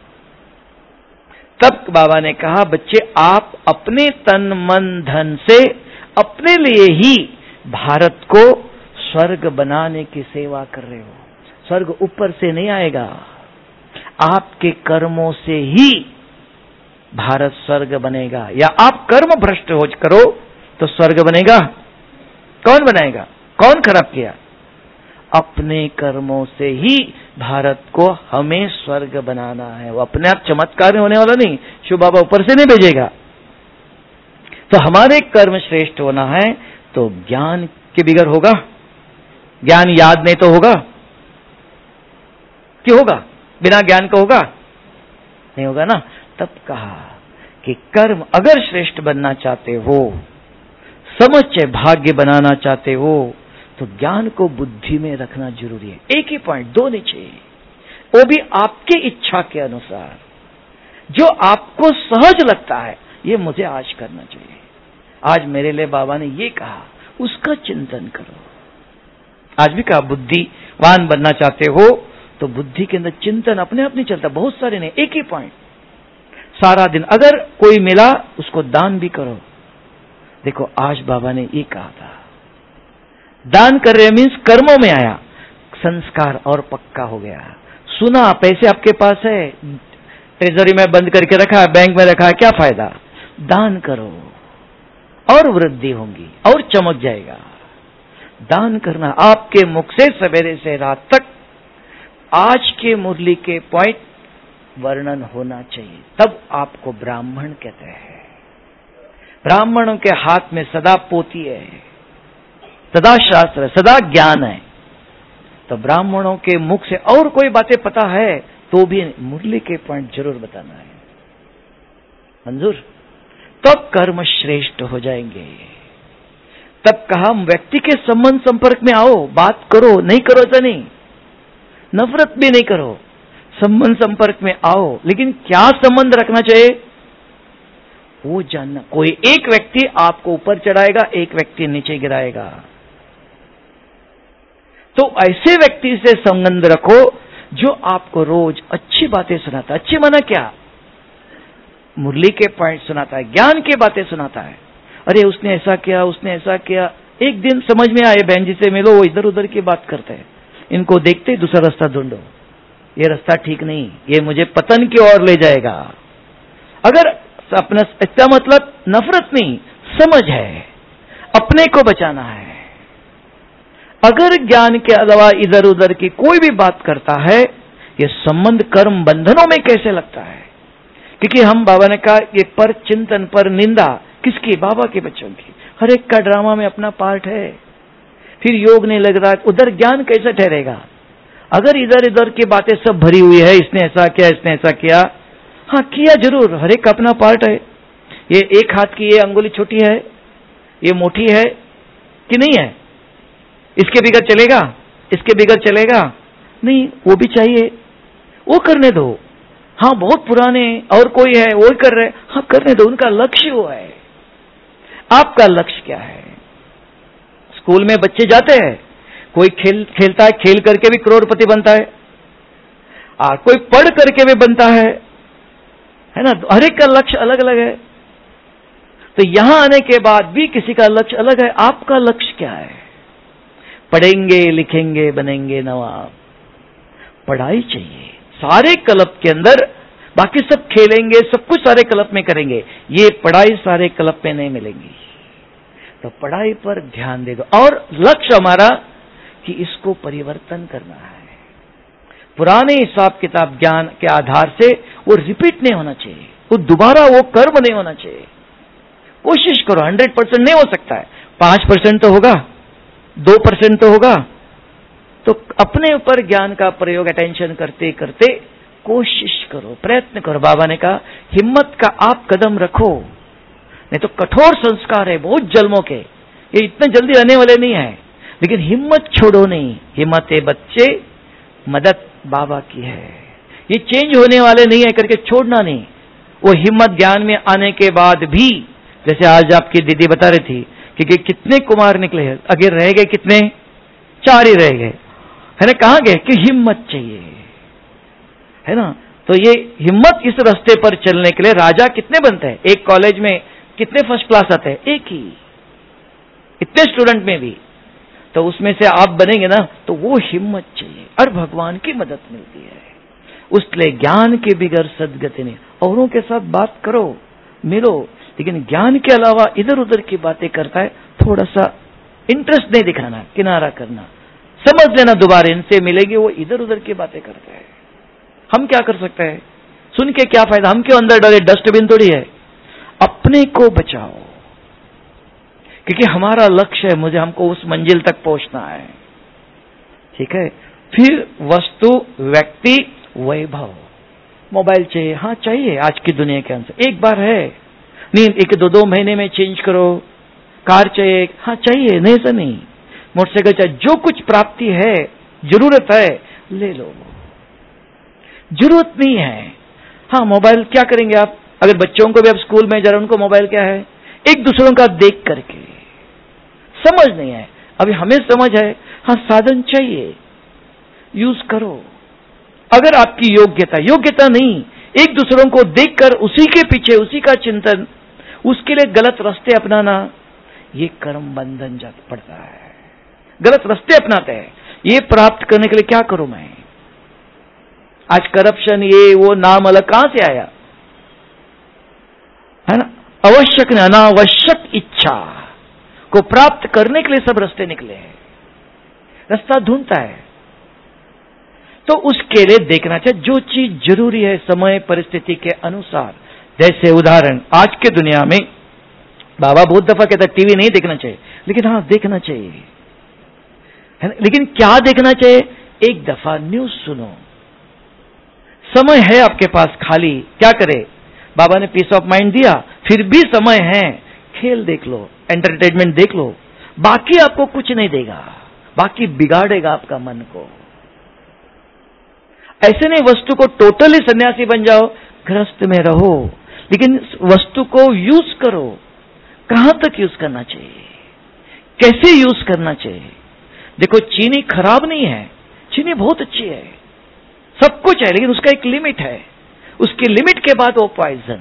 तब बाबा ने कहा बच्चे आप अपने तन मन धन से अपने लिए ही भारत को स्वर्ग बनाने की सेवा कर रहे हो। स्वर्ग ऊपर से नहीं आएगा, आपके कर्मों से ही भारत स्वर्ग बनेगा। या आप कर्म भ्रष्ट हो करो तो स्वर्ग बनेगा, कौन बनाएगा, कौन खराब किया, अपने कर्मों से ही भारत को हमें स्वर्ग बनाना है। वो अपने आप चमत्कार होने वाला नहीं, शिव बाबा ऊपर से नहीं भेजेगा। तो हमारे कर्म श्रेष्ठ होना है तो ज्ञान के बिगर होगा, ज्ञान याद नहीं तो होगा, क्यों होगा, बिना ज्ञान का होगा, नहीं होगा ना। तब कहा कि कर्म अगर श्रेष्ठ बनना चाहते हो, समझ भाग्य बनाना चाहते हो, तो ज्ञान को बुद्धि में रखना जरूरी है। एक ही पॉइंट, दो नहीं चाहिए, वो भी आपकी इच्छा के अनुसार, जो आपको सहज लगता है, ये मुझे आज करना चाहिए, आज मेरे लिए बाबा ने ये कहा, उसका चिंतन करो। आज भी कहा बुद्धिवान बनना चाहते हो तो बुद्धि के अंदर चिंतन अपने आप नहीं चलता, बहुत सारे नहीं, एक ही पॉइंट सारा दिन। अगर कोई मिला उसको दान भी करो। देखो आज बाबा ने ये कहा था, दान कर रहे मीन्स कर्मों में आया, संस्कार और पक्का हो गया। सुना पैसे आपके पास है, ट्रेजरी में बंद करके रखा है, बैंक में रखा है, क्या फायदा? दान करो और वृद्धि होंगी और चमक जाएगा। दान करना आपके मुख से सवेरे से रात तक आज के मुरली के पॉइंट वर्णन होना चाहिए, तब आपको ब्राह्मण कहते हैं। ब्राह्मणों के हाथ में सदा पोथी है, सदा शास्त्र है, सदा ज्ञान है। तो ब्राह्मणों के मुख से और कोई बातें पता है तो भी मुरली के पॉइंट जरूर बताना है। मंजूर? तब कर्म श्रेष्ठ हो जाएंगे। तब कहा व्यक्ति के संबंध संपर्क में आओ, बात करो, नहीं करो तो नहीं, नफरत भी नहीं करो, संबंध संपर्क में आओ। लेकिन क्या संबंध रखना चाहिए वो जानना। कोई एक व्यक्ति आपको ऊपर चढ़ाएगा, एक व्यक्ति नीचे गिराएगा। तो ऐसे व्यक्ति से संबंध रखो जो आपको रोज अच्छी बातें सुनाता है। अच्छी माना क्या? मुरली के पॉइंट सुनाता है, ज्ञान की बातें सुनाता है। अरे उसने ऐसा किया, उसने ऐसा किया। एक दिन समझ में आए, बहन जी से मिलो, वो इधर उधर की बात करते हैं, इनको देखते दूसरा रास्ता ढूंढो, ये रास्ता ठीक नहीं, ये मुझे पतन की ओर ले जाएगा। अगर अपना इसका मतलब नफरत नहीं, समझ है, अपने को बचाना है। अगर ज्ञान के अलावा इधर उधर की कोई भी बात करता है, ये संबंध कर्म बंधनों में कैसे लगता है? क्योंकि हम बाबा ने कहा ये पर चिंतन पर निंदा किसकी? बाबा के बच्चों की। हर एक का ड्रामा में अपना पार्ट है। फिर योग नहीं लग रहा, उधर ज्ञान कैसे ठहरेगा? अगर इधर इधर की बातें सब भरी हुई है, इसने ऐसा किया, इसने ऐसा किया, हाँ किया जरूर, हर एक का अपना पार्ट है। ये एक हाथ की ये अंगुली छोटी है, ये मोटी है कि नहीं है? इसके बिगड़ चलेगा, इसके बिगड़ चलेगा नहीं, वो भी चाहिए, वो करने दो। हाँ बहुत पुराने और कोई है वो कर रहे, हाँ करने दो, उनका लक्ष्य वो है। आपका लक्ष्य क्या है? स्कूल में बच्चे जाते हैं, कोई खेल खेलता है, खेल करके भी करोड़पति बनता है, और कोई पढ़ करके भी बनता है, है ना? हर एक का लक्ष्य अलग अलग है। तो यहां आने के बाद भी किसी का लक्ष्य अलग है। आपका लक्ष्य क्या है? पढ़ेंगे, लिखेंगे, बनेंगे नवाब। पढ़ाई चाहिए सारे क्लब के अंदर, बाकी सब खेलेंगे, सब कुछ सारे क्लब में करेंगे, ये पढ़ाई सारे क्लब में नहीं मिलेंगी। तो पढ़ाई पर ध्यान दे दो। और लक्ष्य हमारा कि इसको परिवर्तन करना है। पुराने हिसाब किताब ज्ञान के आधार से वो रिपीट नहीं होना चाहिए, वो दोबारा वो कर्म नहीं होना चाहिए। कोशिश करो, हंड्रेड परसेंट नहीं हो सकता है, पांच परसेंट तो होगा, दो परसेंट तो होगा। तो अपने ऊपर ज्ञान का प्रयोग अटेंशन करते करते कोशिश करो, प्रयत्न करो। बाबा ने कहा हिम्मत का आप कदम रखो, नहीं तो कठोर संस्कार है बहुत जन्मों के, ये इतने जल्दी आने वाले नहीं है। लेकिन हिम्मत छोड़ो नहीं, हिम्मत है बच्चे, मदद बाबा की है, ये चेंज होने वाले नहीं है करके छोड़ना नहीं। वो हिम्मत ज्ञान में आने के बाद भी, जैसे आज आपकी दीदी बता रही थी कि कितने कुमार निकले हैं, आगे रह गए कितने? चार ही रह गए, है ना? कहां गए? कि हिम्मत चाहिए, है ना? तो ये हिम्मत इस रास्ते पर चलने के लिए राजा कितने बनते हैं? एक कॉलेज में कितने फर्स्ट क्लास आते हैं? एक ही, इतने स्टूडेंट में भी। तो उसमें से आप बनेंगे ना, तो वो हिम्मत चाहिए और भगवान की मदद मिलती है। उसलिए ज्ञान के बिगड़ सदगति नहीं। औरों के साथ बात करो, मिलो, लेकिन ज्ञान के अलावा इधर उधर की बातें करता है, थोड़ा सा इंटरेस्ट नहीं दिखाना, किनारा करना, समझ लेना दोबारा इनसे मिलेगी, वो इधर उधर की बातें करते हैं। हम क्या कर सकते हैं? सुन के क्या फायदा? हम क्यों अंदर डरे? डस्टबिन थोड़ी है। अपने को बचाओ, क्योंकि हमारा लक्ष्य है, मुझे हमको उस मंजिल तक पहुंचना है। ठीक है? फिर वस्तु, व्यक्ति, वैभव। मोबाइल चाहिए, हाँ चाहिए आज की दुनिया के अनुसार, एक बार है नहीं, एक दो दो महीने में चेंज करो। कार चाहिए, हाँ चाहिए, नहीं ऐसा नहीं। मोटरसाइकिल चाहिए, जो कुछ प्राप्ति है, जरूरत है, ले लो। जरूरत नहीं है, हाँ मोबाइल क्या करेंगे आप? अगर बच्चों को भी आप स्कूल में जा रहे, उनको मोबाइल क्या है? एक दूसरों का देख करके, समझ नहीं है। अभी हमें समझ है, हाँ साधन चाहिए, यूज करो, अगर आपकी योग्यता योग्यता नहीं, एक दूसरों को देखकर उसी के पीछे उसी का चिंतन, उसके लिए गलत रास्ते अपनाना, ये कर्म बंधन जा पड़ता है। गलत रास्ते अपनाते हैं। ये प्राप्त करने के लिए क्या करूं मैं? आज करप्शन, ये वो नाम अलग कहां से आया, है ना? आवश्यक ने अनावश्यक इच्छा को प्राप्त करने के लिए सब रास्ते निकले हैं। रास्ता ढूंढता है तो उसके लिए देखना चाहिए जो चीज जरूरी है समय परिस्थिति के अनुसार। जैसे उदाहरण, आज के दुनिया में बाबा बहुत दफा कहता है टीवी नहीं देखना चाहिए, लेकिन हाँ देखना चाहिए, है ना? लेकिन क्या देखना चाहिए? एक दफा न्यूज सुनो, समय है आपके पास खाली, क्या करे? बाबा ने पीस ऑफ माइंड दिया, फिर भी समय है, खेल देख लो, एंटरटेनमेंट देख लो, बाकी आपको कुछ नहीं देगा, बाकी बिगाड़ेगा आपका मन को। ऐसे नहीं वस्तु को टोटली सन्यासी बन जाओ, गृहस्थ में रहो, लेकिन वस्तु को यूज करो। कहां तक यूज करना चाहिए, कैसे यूज करना चाहिए? देखो चीनी खराब नहीं है, चीनी बहुत अच्छी है, सब कुछ है, लेकिन उसका एक लिमिट है। उसकी लिमिट के बाद वो पॉइजन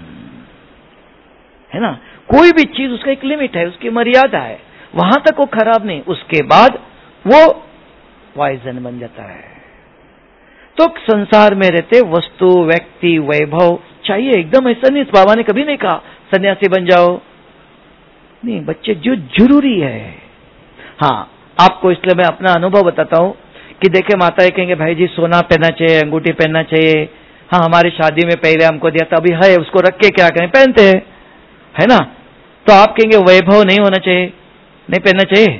है ना। कोई भी चीज उसका एक लिमिट है, उसकी मर्यादा है, वहां तक वो खराब नहीं, उसके बाद वो पॉइजन बन जाता है। तो संसार में रहते वस्तु, व्यक्ति, वैभव चाहिए, एकदम ऐसा नहीं। बाबा ने कभी नहीं कहा सन्यासी बन जाओ, नहीं बच्चे, जो जरूरी है। हाँ, आपको इसलिए मैं अपना अनुभव बताता हूं कि देखे माताएं कहेंगे भाई जी सोना पहनना चाहिए, अंगूठी पहनना चाहिए। हाँ, हमारी शादी में पहले हमको दिया था, अभी है, उसको रख के क्या करें, पहनते हैं, है ना। तो आप कहेंगे वैभव नहीं होना चाहिए, नहीं पहनना चाहिए,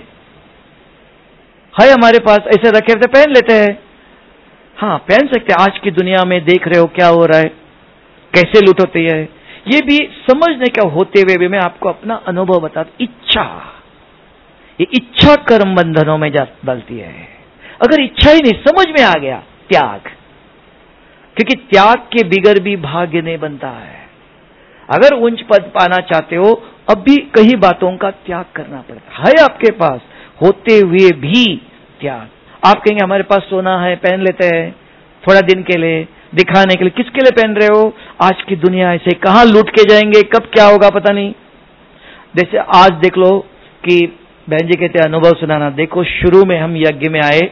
है हमारे पास, ऐसे रखे थे पहन लेते हैं। हाँ पहन सकते। आज की दुनिया में देख रहे हो क्या हो रहा है, कैसे लूट होती है, ये भी समझने का होते हुए भी मैं आपको अपना अनुभव बताता। इच्छा, ये इच्छा कर्म बंधनों में जा डालती है। अगर इच्छा ही नहीं, समझ में आ गया, त्याग, क्योंकि त्याग के बिगर भी भाग्य नहीं बनता है। अगर उच्च पद पाना चाहते हो, अब भी कई बातों का त्याग करना पड़ता है आपके पास, होते हुए भी त्याग। आप कहेंगे हमारे पास सोना है, पहन लेते हैं थोड़ा दिन के लिए, दिखाने के लिए। किसके लिए पहन रहे हो? आज की दुनिया ऐसे, कहां लूट के जाएंगे, कब क्या होगा पता नहीं। जैसे आज देख लो कि बहन जी कहते अनुभव सुनाना, देखो शुरू में हम यज्ञ में आए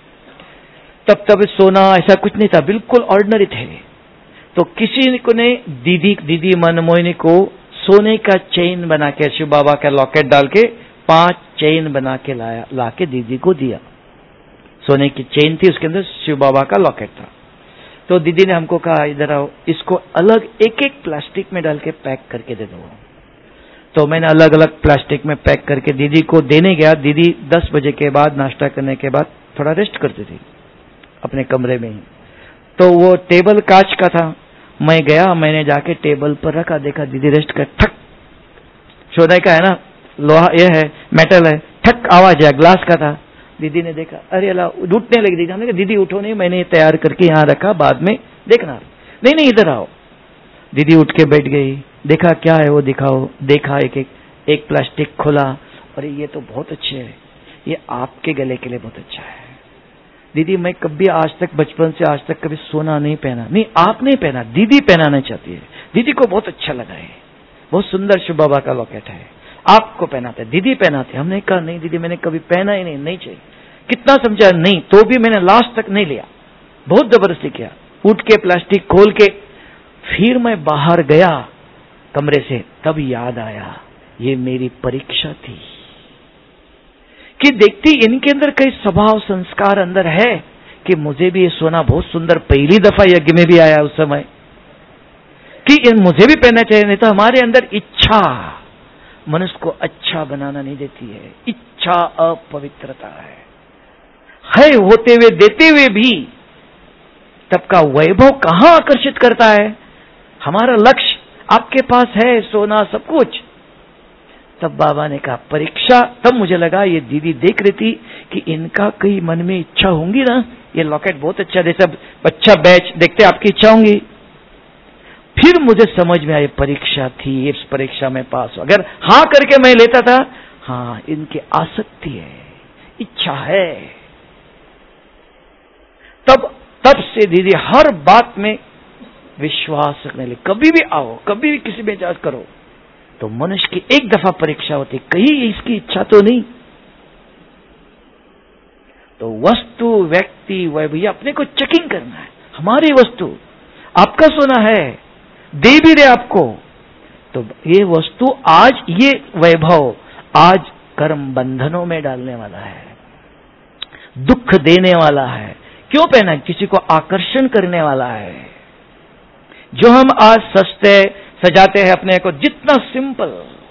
तब तब सोना ऐसा कुछ नहीं था, बिल्कुल ऑर्डिनरी थे। तो किसी को ने दीदी दीदी मनमोहिनी को सोने का चेन बना के, शिव बाबा का लॉकेट डाल के पांच चेन बना के लाया, ला के दीदी को दिया। सोने की चेन थी, उसके अंदर शिव बाबा का लॉकेट था। तो दीदी ने हमको कहा इधर आओ, इसको अलग एक एक प्लास्टिक में डाल के पैक करके दे दो। तो मैंने अलग अलग प्लास्टिक में पैक करके दीदी को देने गया। दीदी दस बजे के बाद नाश्ता करने के बाद थोड़ा रेस्ट करती थी अपने कमरे में ही। तो वो टेबल कांच का था, मैं गया, मैंने जाके टेबल पर रखा, देखा दीदी रेस्ट कर, ठक, सोने का है ना, लोहा ये है, मेटल है, ठक आवाज है, ग्लास का था। दीदी ने देखा, अरे अल्लाह, उठने लगी दीदी। हमने कहा दीदी उठो नहीं, मैंने ये तैयार करके यहाँ रखा, बाद में देखना। नहीं नहीं इधर आओ। दीदी उठ के बैठ गई, देखा क्या है वो दिखाओ, देखा एक एक एक प्लास्टिक खोला, अरे ये तो बहुत अच्छे है, ये आपके गले के लिए बहुत अच्छा है। दीदी मैं कभी आज तक, बचपन से आज तक कभी सोना नहीं पहना। नहीं आप नहीं पहना, दीदी पहनाना चाहती है, दीदी को बहुत अच्छा लगा है, बहुत सुंदर शिव बाबा का लॉकेट है, आपको पहनाते, दीदी पहनाते। हमने कहा नहीं दीदी मैंने कभी पहना ही नहीं, नहीं चाहिए। कितना समझा, नहीं, तो भी मैंने लास्ट तक नहीं लिया, बहुत जबरदस्ती किया। उठ के प्लास्टिक खोल के फिर मैं बाहर गया कमरे से, तब याद आया ये मेरी परीक्षा थी कि देखती इनके अंदर कई स्वभाव संस्कार अंदर है कि मुझे भी ये सोना बहुत सुंदर, पहली दफा यज्ञ में भी आया उस समय कि इन मुझे भी पहनना चाहिए। नहीं तो हमारे अंदर इच्छा मनुष्य को अच्छा बनाना नहीं देती है, इच्छा अपवित्रता है, है होते हुए देते हुए भी तब का वैभव कहां आकर्षित करता है। हमारा लक्ष्य आपके पास है, सोना सब कुछ। तब बाबा ने कहा परीक्षा, तब मुझे लगा ये दीदी देख रही थी कि इनका कहीं मन में इच्छा होंगी ना, ये लॉकेट बहुत अच्छा, जैसा बच्चा बैच देखते आपकी इच्छा होंगी। फिर मुझे समझ में आई परीक्षा थी, इस परीक्षा में पास हो। अगर हाँ करके मैं लेता था, हाँ इनकी आसक्ति है, इच्छा है। तब तब से दीदी हर बात में विश्वास रखने लगे। कभी भी आओ, कभी भी किसी में जांच करो तो मनुष्य की एक दफा परीक्षा होती, कहीं इसकी इच्छा तो नहीं। तो वस्तु, व्यक्ति, वह भैया अपने को चेकिंग करना है। हमारी वस्तु आपका सोना है, दे भी रहे आपको, तो ये वस्तु आज, ये वैभव आज कर्म बंधनों में डालने वाला है, दुख देने वाला है। क्यों पहना? किसी को आकर्षण करने वाला है। जो हम आज सस्ते सजाते हैं अपने को, जितना simple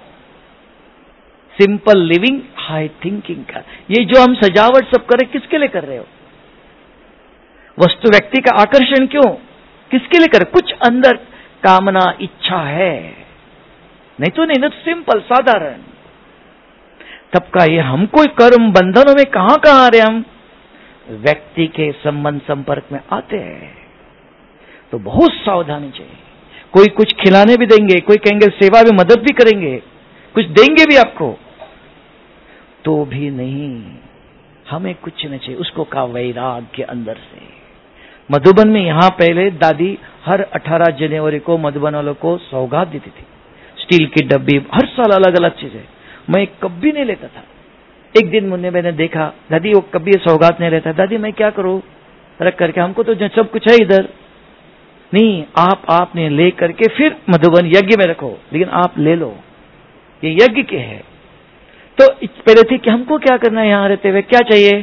simple living, high thinking का, ये जो हम सजावट सब करें, किसके लिए कर रहे हो? वस्तु व्यक्ति का आकर्षण क्यों? किसके लिए कर? कुछ अंदर कामना, इच्छा है, नहीं तो नहीं, ना तो सिंपल साधारण। तब का ये हमको कर्म बंधनों में कहां कहां आ रहे हम? व्यक्ति के संबंध संपर्क में आते हैं तो बहुत सावधानी चाहिए। कोई कुछ खिलाने भी देंगे, कोई कहेंगे सेवा भी, मदद भी करेंगे, कुछ देंगे भी आपको, तो भी नहीं, हमें कुछ नहीं चाहिए। उसको कहा वैराग्य अंदर से। मधुबन में यहां पहले दादी हर अठारह जनवरी को मधुबन वालों को सौगात देती थी, स्टील की डब्बी, हर साल अलग अलग चीजें। मैं कभी नहीं लेता था। एक दिन मुन्ने मैंने देखा, दादी वो कभी सौगात नहीं रहता। दादी मैं क्या करूं रख करके, हमको तो सब कुछ है इधर। नहीं, आप आपने ले करके फिर मधुबन यज्ञ में रखो, लेकिन आप ले लो, ये यज्ञ के है। तो पहले थी कि हमको क्या करना है यहां रहते हुए, क्या चाहिए?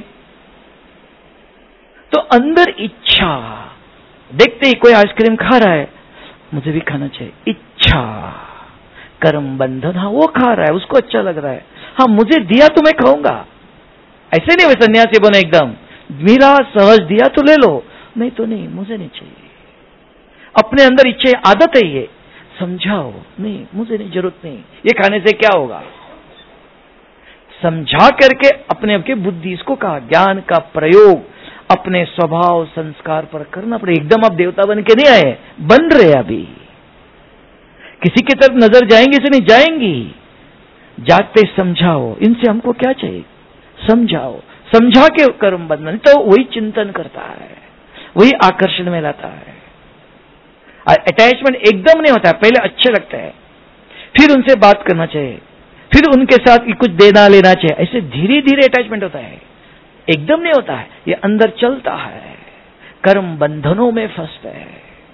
तो अंदर इच्छा, देखते ही कोई आइसक्रीम खा रहा है, मुझे भी खाना चाहिए, इच्छा, कर्म बंधन। हाँ वो खा रहा है, उसको अच्छा लग रहा है, हाँ मुझे दिया तो मैं खाऊंगा। ऐसे नहीं वे सन्यासी बने एकदम, मेरा सहज दिया तो ले लो, नहीं तो नहीं, मुझे नहीं चाहिए। अपने अंदर इच्छा, आदत है ये, समझाओ, नहीं मुझे नहीं, जरूरत नहीं, ये खाने से क्या होगा, समझा करके अपने आपके बुद्धि, इसको कहा ज्ञान का प्रयोग अपने स्वभाव संस्कार पर करना पड़े। एकदम आप देवता बन के नहीं आए, बन रहे अभी। किसी की तरफ नजर जाएंगी से नहीं जाएंगी, जाते समझाओ, इनसे हमको क्या चाहिए, समझाओ, समझा के कर्म बंधन। तो वही चिंतन करता है, वही आकर्षण में लाता है। अटैचमेंट एकदम नहीं होता है, पहले अच्छे लगता है, फिर उनसे बात करना चाहिए, फिर उनके साथ कुछ देना लेना चाहिए, ऐसे धीरे धीरे अटैचमेंट होता है, एकदम नहीं होता है। ये अंदर चलता है, कर्म बंधनों में फंसता है।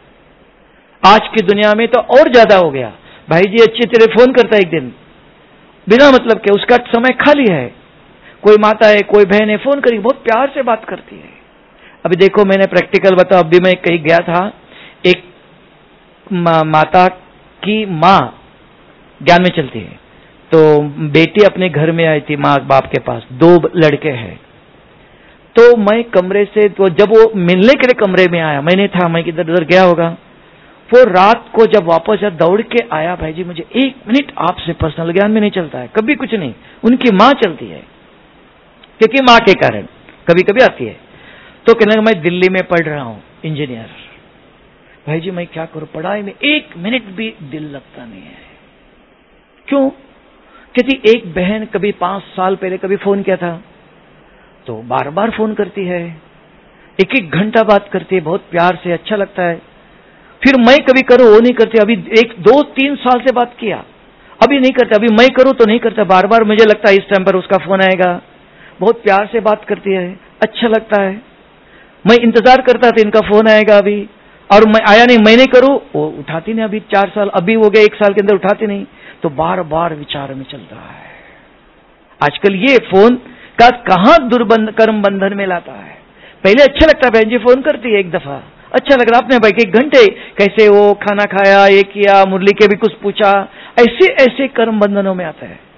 आज की दुनिया में तो और ज्यादा हो गया। भाई जी अच्छे तेरे फोन करता है एक दिन, बिना मतलब के, उसका समय खाली है। कोई माता है, कोई बहन है, फोन करी, बहुत प्यार से बात करती है। अभी देखो मैंने प्रैक्टिकल बताओ, अभी मैं कहीं गया था, एक मा, माता की माँ ज्ञान में चलती है, तो बेटी अपने घर में आई थी, माँ बाप के पास, दो लड़के हैं। तो मैं कमरे से, तो जब वो मिलने के लिए कमरे में आया, मैंने था, मैं किधर उधर गया होगा, वो रात को जब वापस दौड़ के आया, भाई जी मुझे एक मिनट आपसे पर्सनल, ज्ञान में नहीं चलता है कभी कुछ नहीं, उनकी माँ चलती है, क्योंकि माँ के कारण कभी कभी आती है। तो कहने लगा मैं दिल्ली में पढ़ रहा हूं इंजीनियर, भाई जी मैं क्या करूं, पढ़ाई में एक मिनट भी दिल लगता नहीं है। क्यों? कहती एक बहन कभी पांच साल पहले कभी फोन किया था, तो बार बार फोन करती है, एक एक घंटा बात करती है, बहुत प्यार से, अच्छा लगता है। फिर मैं कभी करूं, वो नहीं करती, अभी एक दो तीन साल से बात किया, अभी नहीं करता, अभी मैं करूं तो नहीं करता, बार बार मुझे लगता है इस टाइम पर उसका फोन आएगा, बहुत प्यार से बात करती है, अच्छा लगता है, मैं इंतजार करता था इनका फोन आएगा अभी, और मैं आया नहीं, मैं नहीं करूं, वो उठाती नहीं, अभी चार साल अभी हो गए, एक साल के अंदर उठाती नहीं, तो बार बार विचार में चल रहा है। आजकल ये फोन का कहां दुर्बंध कर्म बंधन में लाता है। पहले अच्छा लगता है, बहन जी फोन करती है एक दफा, अच्छा लग रहा, आपने भाई एक घंटे कैसे वो खाना खाया, ये किया, मुरली के भी कुछ पूछा, ऐसे ऐसे कर्म बंधनों में आता है।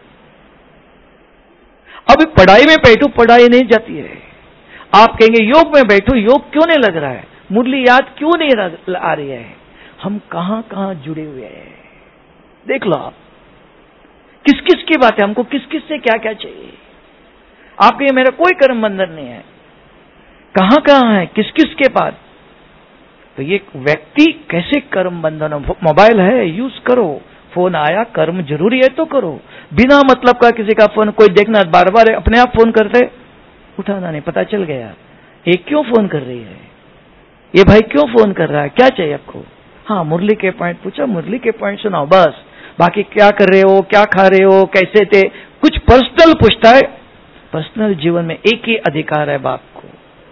अभी पढ़ाई में बैठो, पढ़ाई नहीं जाती है, आप कहेंगे योग में बैठो, योग क्यों नहीं लग रहा है, मुरली याद क्यों नहीं आ रही है। हम कहां कहां जुड़े हुए हैं, देख लो आप, किस किस की बात है, हमको किस किस से क्या क्या चाहिए। आप कहिए मेरा कोई कर्म बंधन नहीं है, कहां कहां है, किस किस के पास। तो ये व्यक्ति कैसे कर्म बंधन, मोबाइल है यूज करो, फोन आया कर्म जरूरी है तो करो, बिना मतलब का किसी का फोन कोई देखना, बार बार अपने आप फोन करते, उठाना नहीं, पता चल गया ये क्यों फोन कर रही है, ये भाई क्यों फोन कर रहा है, क्या चाहिए आपको? हाँ, मुरली के पॉइंट पूछा, मुरली के पॉइंट सुनाओ बस, बाकी क्या कर रहे हो, क्या खा रहे हो, कैसे थे, कुछ पर्सनल पूछता है। पर्सनल जीवन में एक ही अधिकार है बाप को।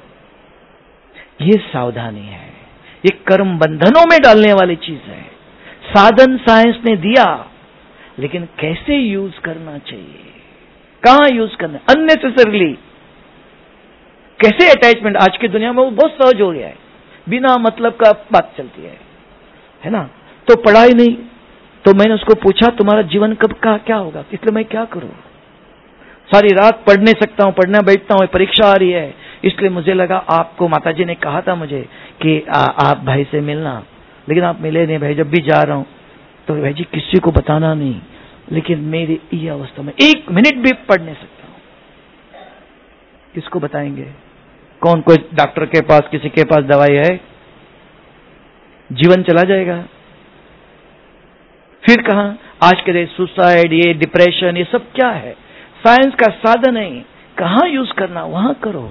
ये सावधानी है, ये कर्म बंधनों में डालने वाली चीज है। साधन साइंस ने दिया, लेकिन कैसे यूज करना चाहिए, कहां यूज करना, अननेसेसरली कैसे अटैचमेंट आज की दुनिया में वो बहुत सहज हो गया है, बिना मतलब का बात चलती है, है ना। तो पढ़ाई नहीं, तो मैंने उसको पूछा तुम्हारा जीवन कब का क्या होगा, इसलिए मैं क्या करूं, सारी रात पढ़ नहीं सकता हूं, पढ़ने बैठता हूं, परीक्षा आ रही है, इसलिए मुझे लगा आपको माताजी ने कहा था मुझे कि आ, आप भाई से मिलना, लेकिन आप मिले नहीं भाई। जब भी जा रहा हूं तो भाई जी किसी को बताना नहीं, लेकिन मेरी ये अवस्था में एक मिनट भी पढ़ नहीं सकता हूं, किसको बताएंगे? कौन कोई डॉक्टर के पास, किसी के पास दवाई है? जीवन चला जाएगा। फिर कहां आज के दिन सुसाइड, ये डिप्रेशन, ये सब क्या है? साइंस का साधन है, कहां यूज करना वहां करो।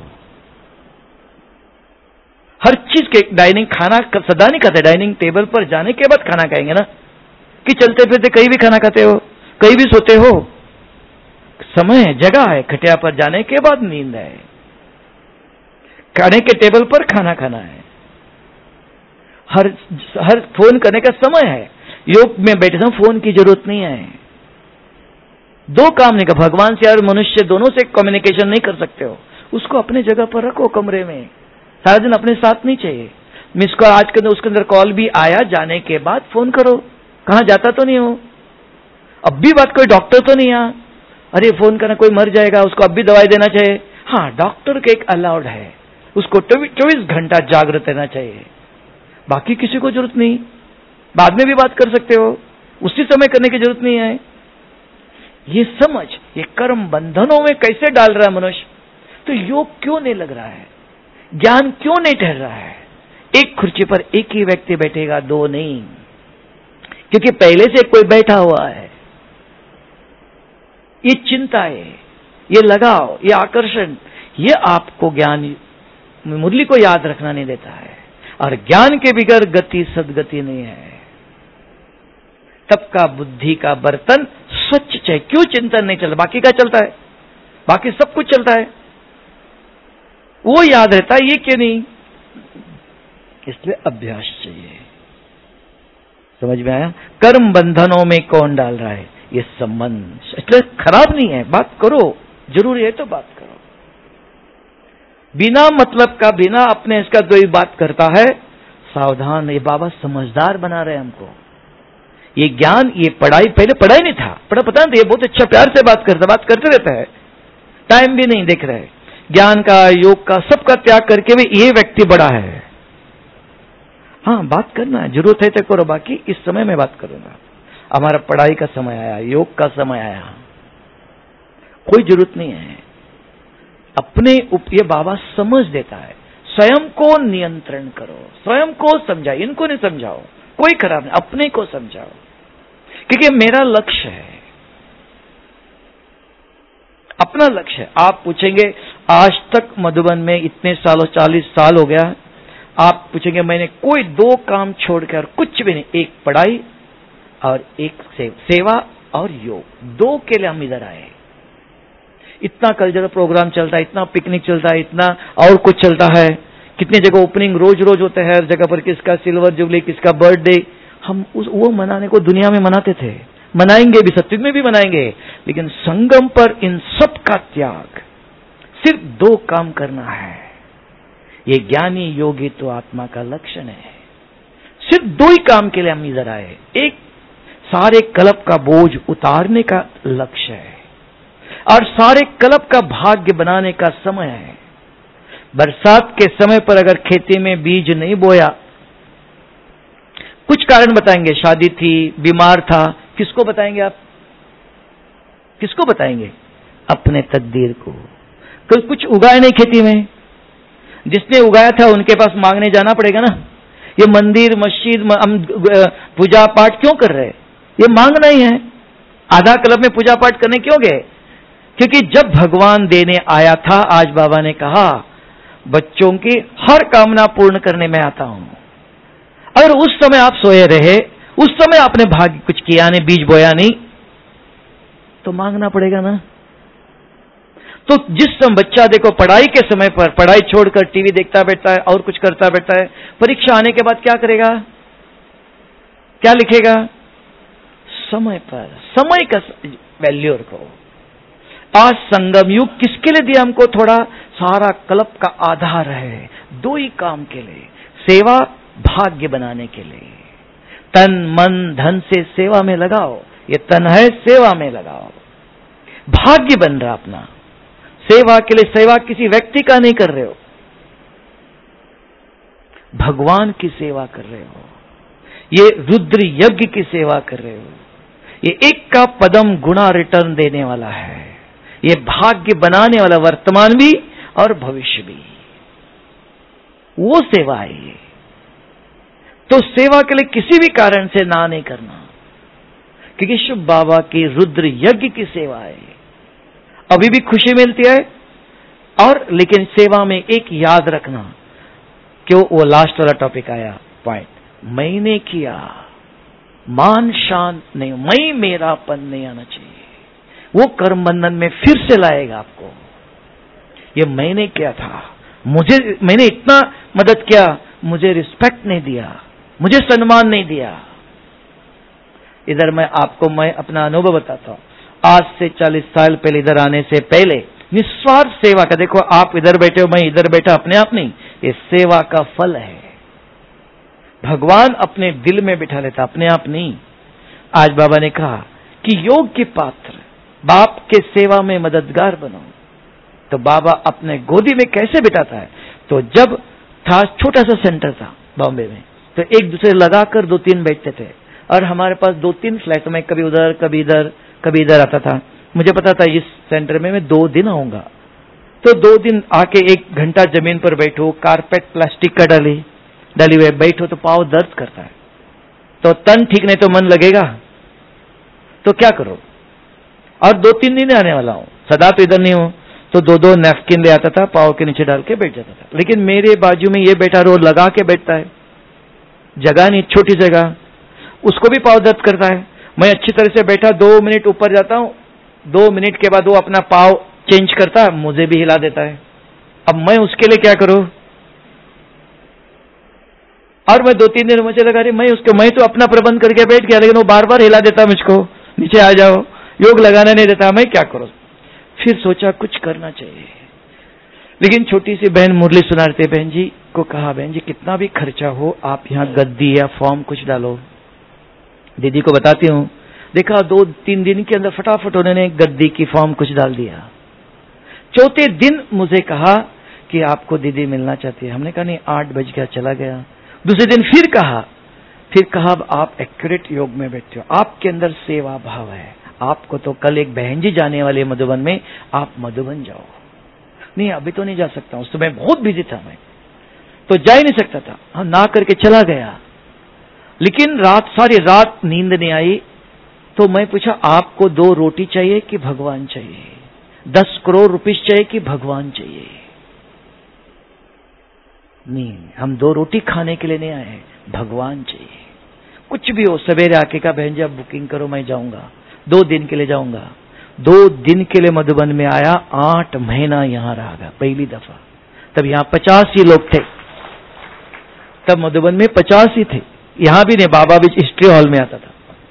हर चीज के डाइनिंग खाना सदा नहीं खाते, डाइनिंग टेबल पर जाने के बाद खाना खाएंगे ना, कि चलते फिरते कहीं भी खाना खाते हो, कहीं भी सोते हो। समय है, जगह है, खटिया पर जाने के बाद नींद है, खाने के टेबल पर खाना खाना है, हर हर फोन करने का समय है। योग में बैठे तो फोन की जरूरत नहीं है। दो काम नहीं कर, भगवान से और मनुष्य दोनों से कम्युनिकेशन नहीं कर सकते हो, उसको अपने जगह पर रखो, कमरे में सारा दिन अपने साथ नहीं चाहिए। मिस कॉल आज के अंदर, उसके अंदर कॉल भी आया, जाने के बाद फोन करो, कहां जाता तो नहीं हो, अब भी बात, कोई डॉक्टर तो नहीं आ, अरे फोन करना, कोई मर जाएगा उसको अब भी दवाई देना चाहिए। हाँ, डॉक्टर के एक अलाउड है, उसको चौबीस घंटा जागृत रहना चाहिए, बाकी किसी को जरूरत नहीं। बाद में भी बात कर सकते हो, उसी समय करने की जरूरत नहीं है। ये समझ, ये कर्म बंधनों में कैसे डाल रहा है मनुष्य। तो योग क्यों नहीं लग रहा है, ज्ञान क्यों नहीं ठहर रहा है? एक कुर्सी पर एक ही व्यक्ति बैठेगा, दो नहीं, क्योंकि पहले से कोई बैठा हुआ है। ये चिंता है, ये लगाव, ये आकर्षण, ये आपको ज्ञान, मुरली को याद रखना नहीं देता है। और ज्ञान के बिगर गति सदगति नहीं है। तब का बुद्धि का बर्तन स्वच्छ चाहिए। क्यों चिंतन नहीं चलता, बाकी का चलता है, बाकी सब कुछ चलता है, वो याद रहता है, ये क्यों नहीं? इसलिए अभ्यास चाहिए। समझ में आया? कर्म बंधनों में कौन डाल रहा है? ये संबंध। इसलिए खराब नहीं है, बात करो, जरूरी है तो बात करो। बिना मतलब का, बिना अपने इसका कोई बात करता है, सावधान। ये बाबा समझदार बना रहे हमको। ये ज्ञान, ये पढ़ाई, पहले पढ़ाई नहीं था, पढ़ा पता नहीं, ये बहुत अच्छा प्यार से बात करता, बात करते रहता है, टाइम भी नहीं देख रहे। ज्ञान का, योग का, सबका त्याग करके भी ये व्यक्ति बड़ा है। हाँ, बात करना है, जरूरत है तो करो, बाकी इस समय में बात करूंगा। हमारा पढ़ाई का समय आया, योग का समय आया, कोई जरूरत नहीं है। अपने उप, ये बाबा समझ देता है। स्वयं को नियंत्रण करो, स्वयं को समझाओ, इनको नहीं समझाओ, कोई खराब नहीं, अपने को समझाओ, क्योंकि मेरा लक्ष्य है, अपना लक्ष्य है। आप पूछेंगे आज तक मधुबन में इतने सालों, चालीस साल हो गया, आप पूछेंगे मैंने कोई दो काम छोड़कर कुछ भी नहीं, एक पढ़ाई और एक सेवा और योग, दो के लिए हम इधर आए। इतना कल्चरल प्रोग्राम चलता है, इतना पिकनिक चलता है, इतना और कुछ चलता है, कितनी जगह ओपनिंग रोज रोज होते हैं, हर जगह पर किसका सिल्वर जुबली, किसका बर्थडे। हम उस वो मनाने को दुनिया में मनाते थे, मनाएंगे भी, सत्युग में भी मनाएंगे, लेकिन संगम पर इन सब का त्याग, सिर्फ दो काम करना है। ये ज्ञानी योगी तो आत्मा का लक्षण है। सिर्फ दो ही काम के लिए हम इधर आए। एक, सारे कल्प का बोझ उतारने का लक्ष्य है, और सारे कल्प का भाग्य बनाने का समय है। बरसात के समय पर अगर खेती में बीज नहीं बोया, कुछ कारण बताएंगे, शादी थी, बीमार था, किसको बताएंगे आप? किसको बताएंगे? अपने तकदीर को। कुछ उगाया नहीं खेती में, जिसने उगाया था उनके पास मांगने जाना पड़ेगा ना। ये मंदिर मस्जिद हम पूजा पाठ क्यों कर रहे हैं? ये मांगना ही है। आधा क्लब में पूजा पाठ करने क्यों गए? क्योंकि जब भगवान देने आया था, आज बाबा ने कहा बच्चों की हर कामना पूर्ण करने में आता हूं। अगर उस समय आप सोए रहे, उस समय आपने भाग्य कुछ किया नहीं, बीज बोया नहीं, तो मांगना पड़ेगा ना। तो जिस समय बच्चा देखो पढ़ाई के समय पर पढ़ाई छोड़कर टीवी देखता बैठता है और कुछ करता बैठता है, परीक्षा आने के बाद क्या करेगा, क्या लिखेगा? समय पर, समय का वैल्यू रखो। आज संगम युग किसके लिए दिया हमको? थोड़ा सारा कल्प का आधार है दो ही काम के लिए, सेवा, भाग्य बनाने के लिए। तन मन धन से सेवा में लगाओ, ये तन है, सेवा में लगाओ। भाग्य बन रहा अपना, सेवा के लिए। सेवा किसी व्यक्ति का नहीं कर रहे हो, भगवान की सेवा कर रहे हो। ये रुद्र यज्ञ की सेवा कर रहे हो। ये एक का पदम गुणा रिटर्न देने वाला है, ये भाग्य बनाने वाला, वर्तमान भी और भविष्य भी। वो सेवा है ये। तो सेवा के लिए किसी भी कारण से ना नहीं करना, क्योंकि शिव बाबा की रुद्र यज्ञ की सेवा है। अभी भी खुशी मिलती है। और लेकिन सेवा में एक याद रखना, क्यों वो लास्ट वाला टॉपिक आया पॉइंट, मैंने किया, मान शान नहीं, मैं मेरापन नहीं आना चाहिए। वो कर्म बंधन में फिर से लाएगा आपको। ये मैंने किया था, मुझे, मैंने इतना मदद किया, मुझे रिस्पेक्ट नहीं दिया, मुझे सम्मान नहीं दिया। इधर मैं आपको मैं अपना अनुभव बताता हूं। आज से चालीस साल पहले इधर आने से पहले निस्वार्थ सेवा का, देखो आप इधर बैठे हो, मैं इधर बैठा, अपने आप नहीं, ये सेवा का फल है। भगवान अपने दिल में बिठा लेता, अपने आप नहीं। आज बाबा ने कहा कि योग के पात्र, बाप के सेवा में मददगार बनो। तो बाबा अपने गोदी में कैसे बिठाता है? तो जब था छोटा सा सेंटर था बॉम्बे में, तो एक दूसरे लगाकर दो तीन बैठते थे, और हमारे पास दो तीन फ्लैट, में कभी उधर कभी इधर कभी इधर आता था। मुझे पता था इस सेंटर में मैं दो दिन आऊंगा, तो दो दिन आके एक घंटा जमीन पर बैठो, कारपेट प्लास्टिक का डाली डाली हुए बैठो, तो पाँव दर्द करता है, तो तन ठीक नहीं तो मन लगेगा, तो क्या करो? और दो तीन दिन आने वाला हूं, सदा तो इधर नहीं हूं, तो दो दो नैपकिन ले आता था, पाँव के नीचे डाल के बैठ जाता था। लेकिन मेरे बाजू में ये बैठा रो लगा के बैठता है, जगह नहीं, छोटी जगह, उसको भी पाँव दर्द करता है। मैं अच्छी तरह से बैठा, दो मिनट ऊपर जाता हूं, दो मिनट के बाद वो अपना पाँव चेंज करता है, मुझे भी हिला देता है। अब मैं उसके लिए क्या करूं? और मैं दो तीन दिन मुझे लगा रही मैं उसको, मैं तो अपना प्रबंध करके बैठ गया, लेकिन वो बार बार हिला देता मुझको, नीचे आ जाओ, योग लगाने नहीं देता, मैं क्या करूं? फिर सोचा कुछ करना चाहिए। लेकिन छोटी सी बहन मुरली सुना रही थी, बहन जी को कहा, बहन जी कितना भी खर्चा हो आप यहाँ गद्दी या फॉर्म कुछ डालो। दीदी को बताती हूँ, देखा दो तीन दिन के अंदर फटाफट उन्होंने गद्दी की फॉर्म कुछ डाल दिया। चौथे दिन मुझे कहा कि आपको दीदी मिलना चाहती है। हमने कहा नहीं, आठ बज गया, चला गया। दूसरे दिन फिर कहा, फिर कहा आप एक्यूरेट योग में बैठते हो, आपके अंदर सेवा भाव है, आपको तो कल एक बहन जी जाने वाले मधुबन में, आप मधुबन जाओ। नहीं अभी तो नहीं जा सकता, उस समय बहुत बिजी था मैं, तो जा ही नहीं सकता था। हाँ ना करके चला गया। लेकिन रात सारी रात नींद नहीं आई, तो मैं पूछा आपको दो रोटी चाहिए कि भगवान चाहिए? दस करोड़ रुपीस चाहिए कि भगवान चाहिए? नहीं, हम दो रोटी खाने के लिए नहीं आए, भगवान चाहिए। कुछ भी हो, सवेरे आके का बहन जी आप बुकिंग करो, मैं जाऊंगा, दो दिन के लिए जाऊंगा। दो दिन के लिए मधुबन में आया, आठ महीना यहां रहा पहली दफा। तब यहां पचास ही लोग थे, तब मधुबन में पचास ही थे, यहां भी नहीं, बाबा भी हिस्ट्री हॉल में आता था।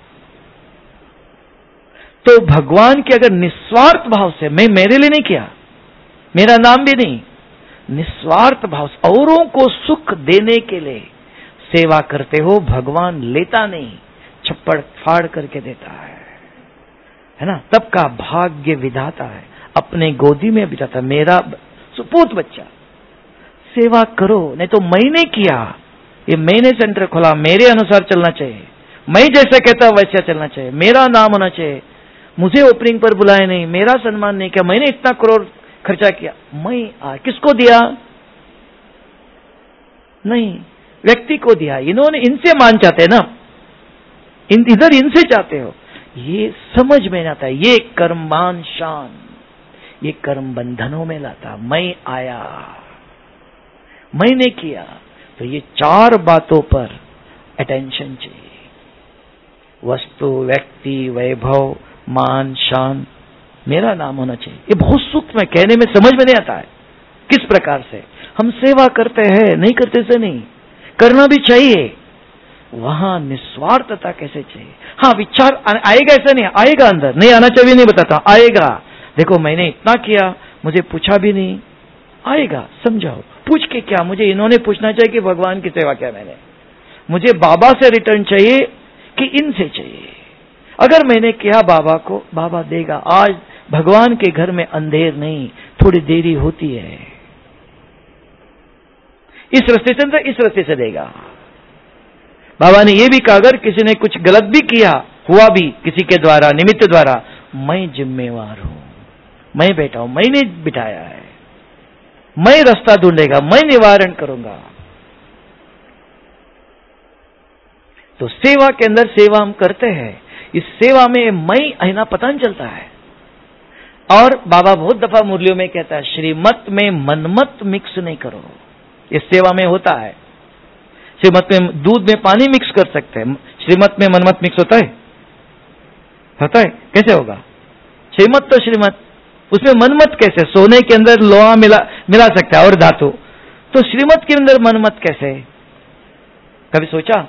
तो भगवान के अगर निस्वार्थ भाव से, मैं मेरे लिए नहीं किया, मेरा नाम भी नहीं, निस्वार्थ भाव से औरों को सुख देने के लिए सेवा करते हो, भगवान लेता नहीं, छप्पड़ फाड़ करके देता है, है ना? तब का भाग्य विधाता है, अपने गोदी में बिठाता, मेरा सुपूत बच्चा, सेवा करो। नहीं तो मैंने किया, ये मैंने सेंटर खोला, मेरे अनुसार चलना चाहिए, मैं जैसा कहता वैसा चलना चाहिए, मेरा नाम होना चाहिए, मुझे ओपनिंग पर बुलाए नहीं, मेरा सम्मान नहीं किया, मैंने इतना करोड़ खर्चा किया, मैं आ, किसको दिया? नहीं, व्यक्ति को दिया। इन्होंने, इनसे मान चाहते ना, इन इधर इनसे चाहते हो, ये समझ में नहीं आता। ये कर्मान शान, ये कर्म बंधनों में लाता। मैं आया, मैंने किया, तो ये चार बातों पर अटेंशन चाहिए। वस्तु, व्यक्ति, वैभव, मान, शान, मेरा नाम होना चाहिए। ये बहुत सूक्ष्म है, कहने में समझ में नहीं आता है किस प्रकार से हम सेवा करते हैं। नहीं करते से नहीं, करना भी चाहिए। वहां निस्वार्थता कैसे चाहिए। हाँ, विचार आएगा, ऐसा नहीं आएगा, अंदर नहीं आना चाहिए, नहीं बताता, आएगा। देखो मैंने इतना किया, मुझे पूछा भी नहीं, आएगा, समझाओ। पूछ के क्या, मुझे इन्होंने पूछना चाहिए कि भगवान की सेवा क्या मैंने, मुझे बाबा से रिटर्न चाहिए कि इनसे चाहिए। अगर मैंने किया बाबा को, बाबा देगा। आज भगवान के घर में अंधेर नहीं, थोड़ी देरी होती है। इस रास्ते से तो इस रास्ते से देगा। बाबा ने यह भी कहा, अगर किसी ने कुछ गलत भी किया, हुआ भी किसी के द्वारा, निमित्त द्वारा, मैं जिम्मेवार हूं, मैं बैठा हूं, मैंने बिठाया है, मैं रास्ता ढूंढेगा, मैं निवारण करूंगा। तो सेवा के अंदर सेवा हम करते हैं। इस सेवा में मैं आईना पता नहीं चलता है। और बाबा बहुत दफा मुरलियों में कहता है, श्रीमत में मनमत मिक्स नहीं करो। इस सेवा में होता है, श्रीमत में दूध में पानी मिक्स कर सकते हैं, श्रीमत में मनमत मिक्स होता है? होता है? कैसे होगा? श्रीमत तो श्रीमत, उसमें मनमत कैसे? सोने के अंदर लोहा मिला मिला सकता है और धातु, तो श्रीमत के अंदर मनमत कैसे? कभी सोचा?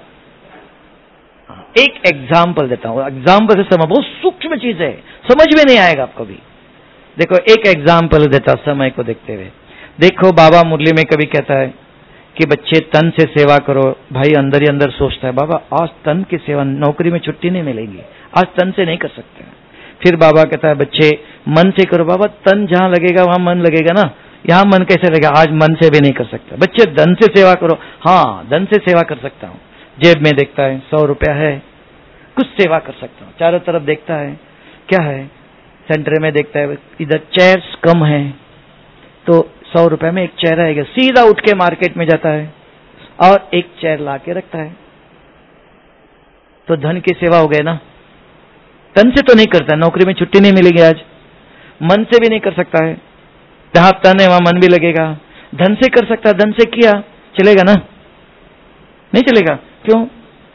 एक एग्जाम्पल देता हूं, एग्जाम्पल से समझ, बहुत सूक्ष्म चीज है, समझ में नहीं आएगा आपको भी। देखो एक एग्जाम्पल देता समय को देखते हुए। देखो बाबा मुरली में कभी कहता है कि बच्चे तन से सेवा करो। भाई अंदर ही अंदर सोचता है, बाबा आज तन की सेवा, नौकरी में छुट्टी नहीं मिलेगी, आज तन से नहीं कर सकते। फिर बाबा कहता है बच्चे मन से करो। बाबा तन जहां लगेगा वहां मन लगेगा ना, यहां मन कैसे लगेगा? आज मन से भी नहीं कर सकता। बच्चे धन से सेवा करो। हाँ, धन से सेवा कर सकता हूं। जेब में देखता है सौ रुपया है, कुछ सेवा कर सकता हूं। चारों तरफ देखता है, क्या है? सेंटर में देखता है, इधर चेयर्स कम है, तो सौ रुपए में एक चेयर आएगा। सीधा उठ के मार्केट में जाता है और एक चेयर ला के रखता है। तो धन की सेवा हो गई ना। तन से तो नहीं करता, नौकरी में छुट्टी नहीं मिलेगी आज, मन से भी नहीं कर सकता है। जहां तन है वहां मन भी लगेगा। धन से कर सकता है, धन से किया, चलेगा ना? नहीं चलेगा। क्यों?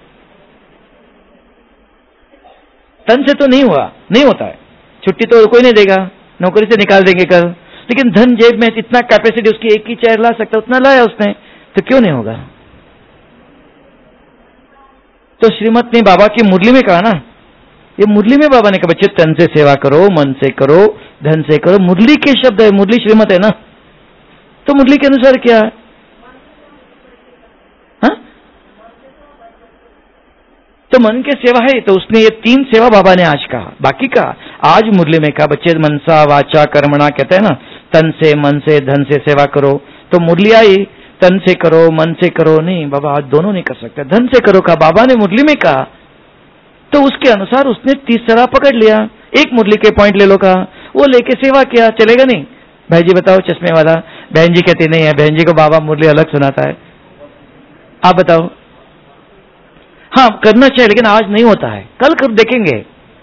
तन से तो नहीं हुआ, नहीं होता है। छुट्टी तो कोई नहीं देगा, नौकरी से निकाल देंगे कल। लेकिन धन जेब में, इतना कैपेसिटी उसकी, एक ही चेयर ला सकता, उतना लाया उसने, तो क्यों नहीं होगा? तो श्रीमत ने बाबा की मुरली में कहा ना, ये मुरली में बाबा ने कहा बच्चे तन से सेवा करो, मन से करो, धन से करो। मुरली के शब्द है, मुरली श्रीमत है ना, तो मुरली के अनुसार क्या है? हाँ? तो मन के सेवा है, तो उसने ये तीन सेवा बाबा ने आज कहा। बाकी का आज मुरली में कहा बच्चे मनसा वाचा कर्मणा, कहते हैं ना, तन से, मन से, धन से सेवा करो। तो मुरली आई तन से करो, मन से करो, नहीं बाबा आज दोनों नहीं कर सकते, धन से करो कहा बाबा ने मुरली में कहा। तो उसके अनुसार उसने तीसरा पकड़ लिया। एक मुरली के पॉइंट ले लो कहा, वो लेके सेवा किया, चलेगा नहीं? भाई जी बताओ, चश्मे वाला। बहन जी कहती नहीं है, बहन जी को बाबा मुरली अलग सुनाता है। आप बताओ। हाँ करना चाहिए, लेकिन आज नहीं होता है, कल कर देखेंगे।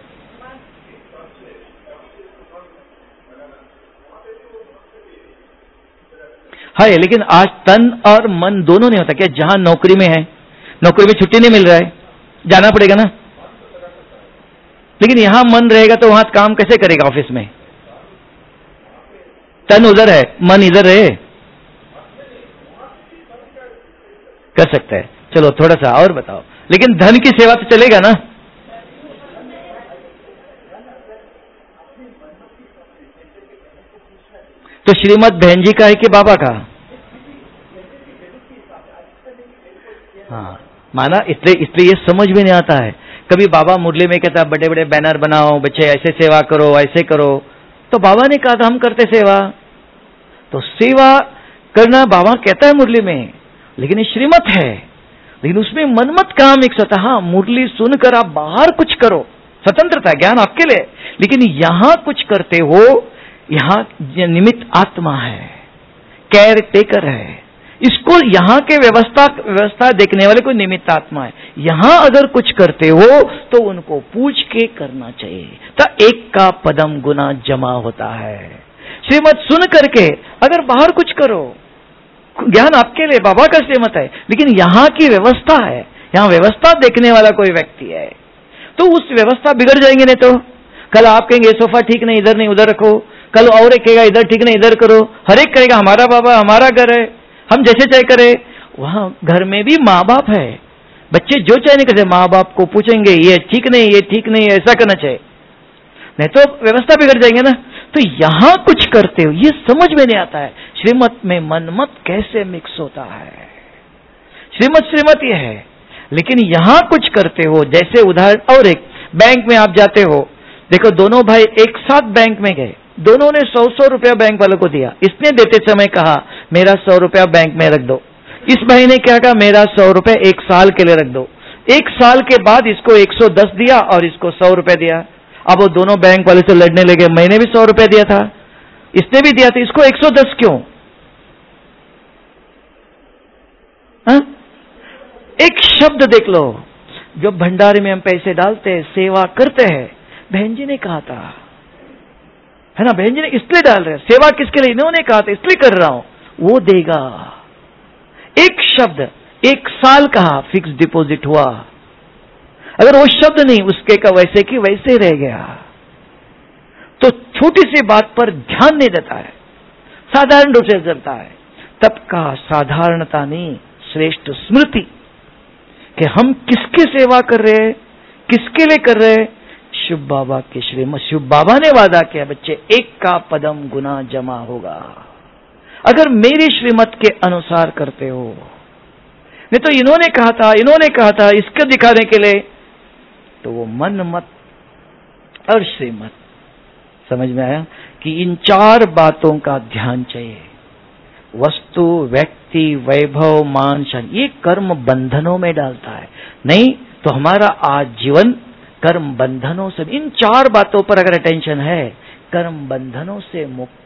है लेकिन आज तन और मन दोनों नहीं होता क्या? जहां नौकरी में है, नौकरी में छुट्टी नहीं मिल रहा है, जाना पड़ेगा ना। लेकिन यहां मन रहेगा तो वहां काम कैसे करेगा? ऑफिस में तन उधर है, मन इधर रहे, कर सकता है। चलो थोड़ा सा और बताओ। लेकिन धन की सेवा तो चलेगा ना। तो श्रीमत बहन जी का है कि बाबा का? हाँ माना, इसलिए इसलिए ये समझ में नहीं आता है। कभी बाबा मुरली में कहता बड़े बड़े बैनर बनाओ, बच्चे ऐसे सेवा करो, ऐसे करो। तो बाबा ने कहा था हम करते सेवा, तो सेवा करना बाबा कहता है मुरली में, लेकिन ये श्रीमत है। लेकिन उसमें मनमत कहां मिक्स होता है? हाँ मुरली सुनकर आप बाहर कुछ करो, स्वतंत्रता ज्ञान आपके लिए, लेकिन यहां कुछ करते हो, यहां निमित्त आत्मा है, केयर टेकर है। इसको यहां के व्यवस्था व्यवस्था देखने वाले कोई निमित्त आत्मा है। यहां अगर कुछ करते हो तो उनको पूछ के करना चाहिए, तो एक का पदम गुना जमा होता है। श्रीमत सुन करके अगर बाहर कुछ करो, ज्ञान आपके लिए, बाबा का श्रीमत है, लेकिन यहाँ की व्यवस्था है, यहाँ व्यवस्था देखने वाला कोई व्यक्ति है, तो उस व्यवस्था बिगड़ जाएंगे। नहीं तो कल आप कहेंगे सोफा ठीक नहीं, इधर नहीं उधर रखो, कल और एक कहेगा इधर ठीक नहीं इधर करो, हर एक कहेगा हमारा बाबा हमारा घर है, हम जैसे चाहे करें। वहां घर में भी माँ बाप है, बच्चे जो चाहे नहीं करते, माँ बाप को पूछेंगे ये ठीक नहीं ये ठीक नहीं ऐसा करना चाहिए, नहीं तो व्यवस्था बिगड़ जाएंगे ना। तो यहां कुछ करते हो ये समझ में नहीं आता है, श्रीमत में मनमत कैसे मिक्स होता है। श्रीमत श्रीमत ये है, लेकिन यहां कुछ करते हो, जैसे उदाहरण और एक बैंक में आप जाते हो, देखो दोनों भाई एक साथ बैंक में गए, दोनों ने सौ सौ रुपया बैंक वालों को दिया। इसने देते समय कहा मेरा सौ रुपया बैंक में रख दो, इस भाई ने क्या कहा मेरा सौ रुपया एक साल के लिए रख दो। एक साल के बाद इसको एक सौ दस दिया और इसको सौ रुपया दिया। अब वो दोनों बैंक वाले से लड़ने लगे, मैंने भी सौ रुपया दिया था, इसने भी दिया था, इसको एक सौ दस क्यों? हा? एक शब्द देख लो, जो भंडारे में हम पैसे डालते हैं, सेवा करते हैं, बहन जी ने कहा था, है ना, बहन जी ने इसलिए डाल रहे हैं, सेवा किसके लिए, इन्होंने कहा था इसलिए कर रहा हूं, वो देगा। एक शब्द एक साल कहा, फिक्स डिपॉजिट हुआ। अगर वो शब्द नहीं, उसके का वैसे की वैसे रह गया। तो छोटी सी बात पर ध्यान नहीं देता है, साधारण रूप से चलता है, तब का साधारणता नहीं, श्रेष्ठ स्मृति कि हम किसकी सेवा कर रहे हैं, किसके लिए कर रहे हैं। शिव बाबा के श्रीमत, शिव बाबा ने वादा किया बच्चे एक का पदम गुना जमा होगा अगर मेरी श्रीमत के अनुसार करते हो। नहीं तो इन्होंने कहा था इन्होंने कहा था इसके दिखाने के लिए, तो वो मन मत और श्रीमत। समझ में आया कि इन चार बातों का ध्यान चाहिए, वस्तु, व्यक्ति, वैभव, मान, शन, ये कर्म बंधनों में डालता है। नहीं तो हमारा आज जीवन कर्म बंधनों से, इन चार बातों पर अगर अटेंशन है, कर्म बंधनों से मुक्त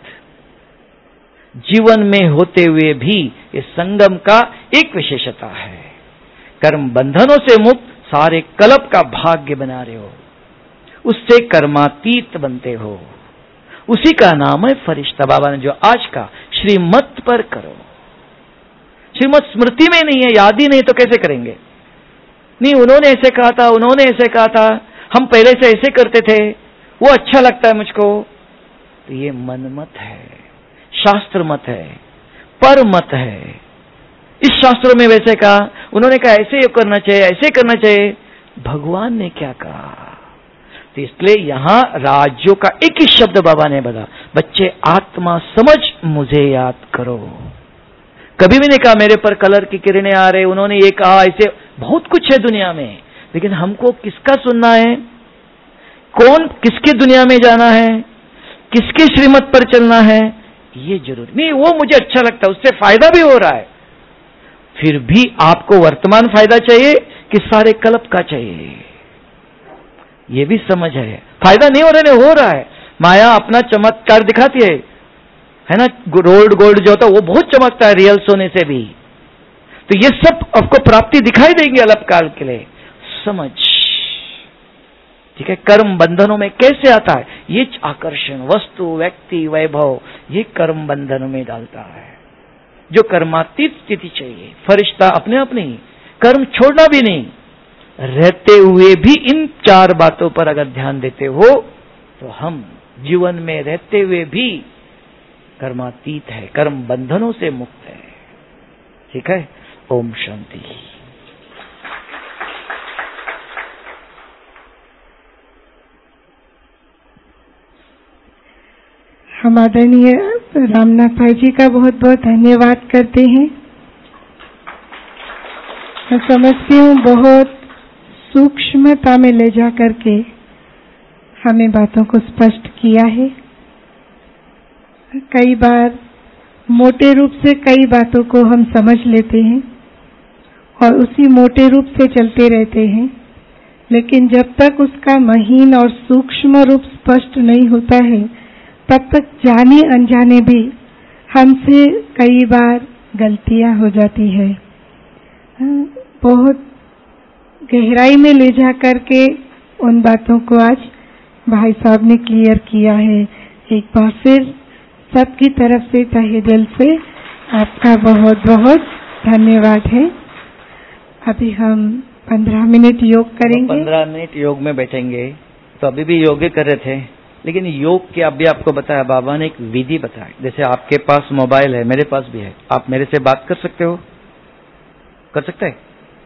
जीवन में होते हुए भी इस संगम का एक विशेषता है। कर्म बंधनों से मुक्त, सारे कल्प का भाग्य बना रहे हो, उससे कर्मातीत बनते हो, उसी का नाम है फरिश्ता। बाबा ने जो आज का श्रीमत पर करो, श्रीमत स्मृति में नहीं है, याद ही नहीं तो कैसे करेंगे। नहीं उन्होंने ऐसे कहा था, उन्होंने ऐसे कहा था, हम पहले से ऐसे करते थे, वो अच्छा लगता है मुझको, तो ये मन मत है, शास्त्र मत है, पर मत है। इस शास्त्रों में वैसे कहा, उन्होंने कहा ऐसे करना चाहिए, ऐसे करना चाहिए, भगवान ने क्या कहा। तो इसलिए यहां राज्यों का एक ही शब्द बाबा ने बोला, बच्चे आत्मा समझ मुझे याद करो। कभी भी नहीं कहा मेरे पर कलर की किरणें आ रहे, उन्होंने ये कहा, ऐसे बहुत कुछ है दुनिया में, लेकिन हमको किसका सुनना है, कौन किसकी दुनिया में जाना है, किसकी श्रीमत पर चलना है, ये जरूरी नहीं। वो मुझे अच्छा लगता है, उससे फायदा भी हो रहा है, फिर भी आपको वर्तमान फायदा चाहिए कि सारे कल्प का चाहिए, ये भी समझ है। फायदा नहीं हो रहा है, हो रहा है, माया अपना चमत्कार दिखाती है, है ना, रोल्ड गोल्ड जो होता है वो बहुत चमकता है रियल सोने से भी। तो ये सब आपको प्राप्ति दिखाई देंगे अल्पकाल के लिए, समझ, ठीक है। कर्म बंधनों में कैसे आता है, ये आकर्षण, वस्तु, व्यक्ति, वैभव, ये कर्म बंधनों में डालता है। जो कर्मातीत स्थिति चाहिए, फरिश्ता अपने आप नहीं, कर्म छोड़ना भी नहीं, रहते हुए भी इन चार बातों पर अगर ध्यान देते हो तो हम जीवन में रहते हुए भी कर्मातीत है, कर्म बंधनों से मुक्त है, ठीक है। ओम शांति। हम आदरणीय रामनाथ भाई जी का बहुत बहुत धन्यवाद करते हैं। मैं समझती हूँ बहुत सूक्ष्मता में ले जा करके हमें बातों को स्पष्ट किया है। कई बार मोटे रूप से कई बातों को हम समझ लेते हैं और उसी मोटे रूप से चलते रहते हैं, लेकिन जब तक उसका महीन और सूक्ष्म रूप स्पष्ट नहीं होता है, तब तक जाने अनजाने भी हमसे कई बार गलतियां हो जाती है। बहुत गहराई में ले जा करके उन बातों को आज भाई साहब ने क्लियर किया है। एक बार फिर सबकी तरफ से तहे दिल से आपका बहुत बहुत धन्यवाद है। अभी हम पंद्रह मिनट योग करेंगे। पंद्रह मिनट योग में बैठेंगे। तो अभी भी योग कर रहे थे, लेकिन योग के अभी आपको बताया बाबा ने एक विधि बताई। जैसे आपके पास मोबाइल है, मेरे पास भी है, आप मेरे से बात कर सकते हो, कर सकते हैं?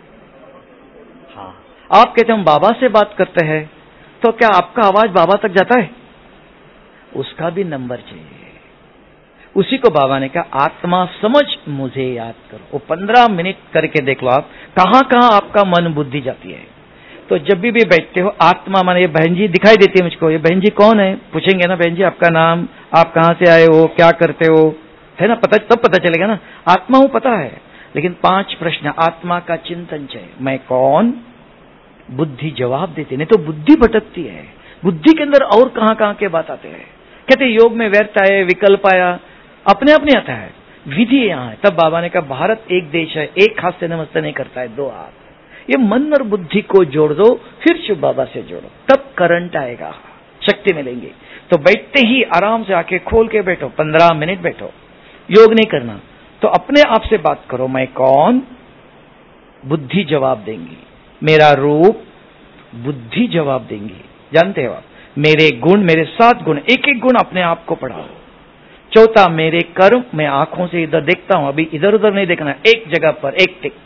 हाँ। आप कहते हम बाबा से बात करते हैं, तो क्या आपका आवाज बाबा तक जाता है? उसका भी नंबर चाहिए। उसी को बाबा ने कहा आत्मा समझ मुझे याद करो। वो पंद्रह मिनट करके देख लो आप कहां कहां आपका मन बुद्धि जाती है। तो जब भी भी बैठते हो आत्मा माने, ये बहन जी दिखाई देती है मुझको, ये बहन जी कौन है? पूछेंगे ना बहन जी आपका नाम, आप कहां से आए हो, क्या करते हो, है ना, पता तब पता चलेगा ना। आत्मा हूं पता है, लेकिन पांच प्रश्न आत्मा का चिंतन चाहिए। मैं कौन? बुद्धि जवाब देती, नहीं तो बुद्धि भटकती है। बुद्धि के अंदर और कहां कहां के बात आते हैं। कहते योग में व्यर्थ आए, विकल्प आया, अपने अपने आता है, विधि यहां है। तब बाबा ने कहा भारत एक देश है, एक हाथ से नमस्ते नहीं करता है, दो हाथ। ये मन और बुद्धि को जोड़ दो, फिर शिव बाबा से जोड़ो, तब करंट आएगा, शक्ति मिलेंगी। तो बैठते ही आराम से आंखें खोल के बैठो, पंद्रह मिनट बैठो, योग नहीं करना। तो अपने आप से बात करो, मैं कौन? बुद्धि जवाब देंगी। मेरा रूप, बुद्धि जवाब देंगी। जानते हो आप, मेरे गुण, मेरे सात गुण, एक एक गुण अपने आप को पढ़ाओ। चौथा, मेरे कर्म, मैं आंखों से इधर देखता हूं, अभी इधर उधर नहीं देखना, एक जगह पर एक टिक।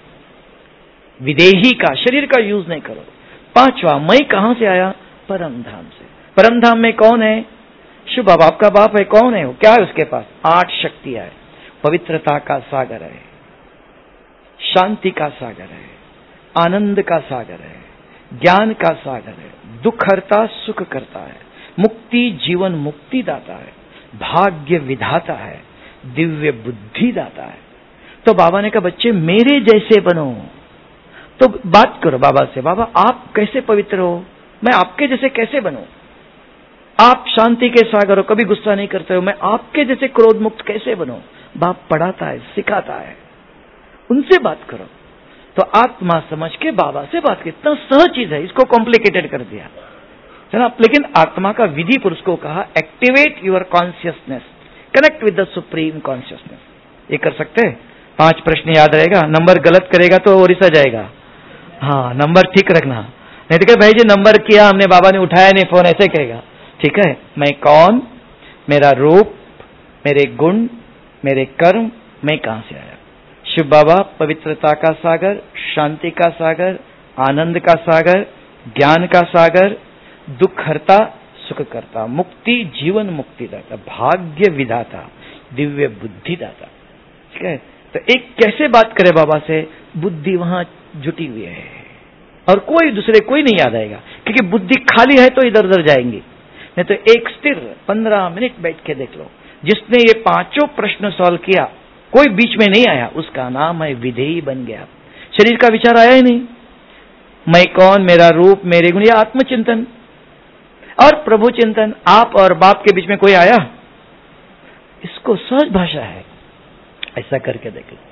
विदेही का, शरीर का यूज नहीं करो। पांचवा, मैं कहां से आया? परम धाम से। परम धाम में कौन है? शिव बाबा, आपका बाप है, कौन है वो? क्या है उसके पास? आठ शक्तियां है। पवित्रता का सागर है, शांति का सागर है, आनंद का सागर है, ज्ञान का सागर है, दुख हरता सुख करता है, मुक्ति जीवन मुक्ति दाता है, भाग्य विधाता है, दिव्य बुद्धि दाता है। तो बाबा ने कहा बच्चे मेरे जैसे बनो। तो बात करो बाबा से, बाबा आप कैसे पवित्र हो, मैं आपके जैसे कैसे बनूं? आप शांति के सागर हो, कभी गुस्सा नहीं करते हो, मैं आपके जैसे क्रोध मुक्त कैसे बनूं? बाप पढ़ाता है, सिखाता है, उनसे बात करो। तो आत्मा समझ के बाबा से बात की। इतना सहज चीज है, इसको कॉम्प्लिकेटेड कर दिया है ना। लेकिन आत्मा का विधि पुरुष को कहा activate your consciousness, connect with the supreme consciousness. ये कर सकते हैं? पांच प्रश्न याद रहेगा। नंबर गलत करेगा तो ओरिसा जाएगा। हाँ, नंबर ठीक रखना, नहीं तो क्या भाई जी नंबर किया हमने, बाबा ने उठाया नहीं फोन, ऐसे कहेगा। ठीक है, मैं कौन, मेरा रूप, मेरे गुण, मेरे कर्म, मैं कहां से आया। शिव बाबा पवित्रता का सागर, शांति का सागर, आनंद का सागर, ज्ञान का सागर, दुख हरता सुख करता, मुक्ति जीवन मुक्ति दाता, भाग्य विधाता, दिव्य बुद्धि दाता। ठीक है, तो एक कैसे बात करे बाबा से? बुद्धि वहां जुटी हुई है और कोई दूसरे कोई नहीं याद आएगा, क्योंकि बुद्धि खाली है तो इधर उधर जाएंगी। नहीं तो एक स्थिर पंद्रह मिनट बैठ के देख लो, जिसने ये पांचों प्रश्न सॉल्व किया, कोई बीच में नहीं आया, उसका नाम है विधेयी बन गया। शरीर का विचार आया ही नहीं, मैं कौन, मेरा रूप, मेरे गुण, ये आत्मचिंतन और प्रभु चिंतन। आप और बाप के बीच में कोई आया? इसको सहज भाषा है, ऐसा करके देख लो।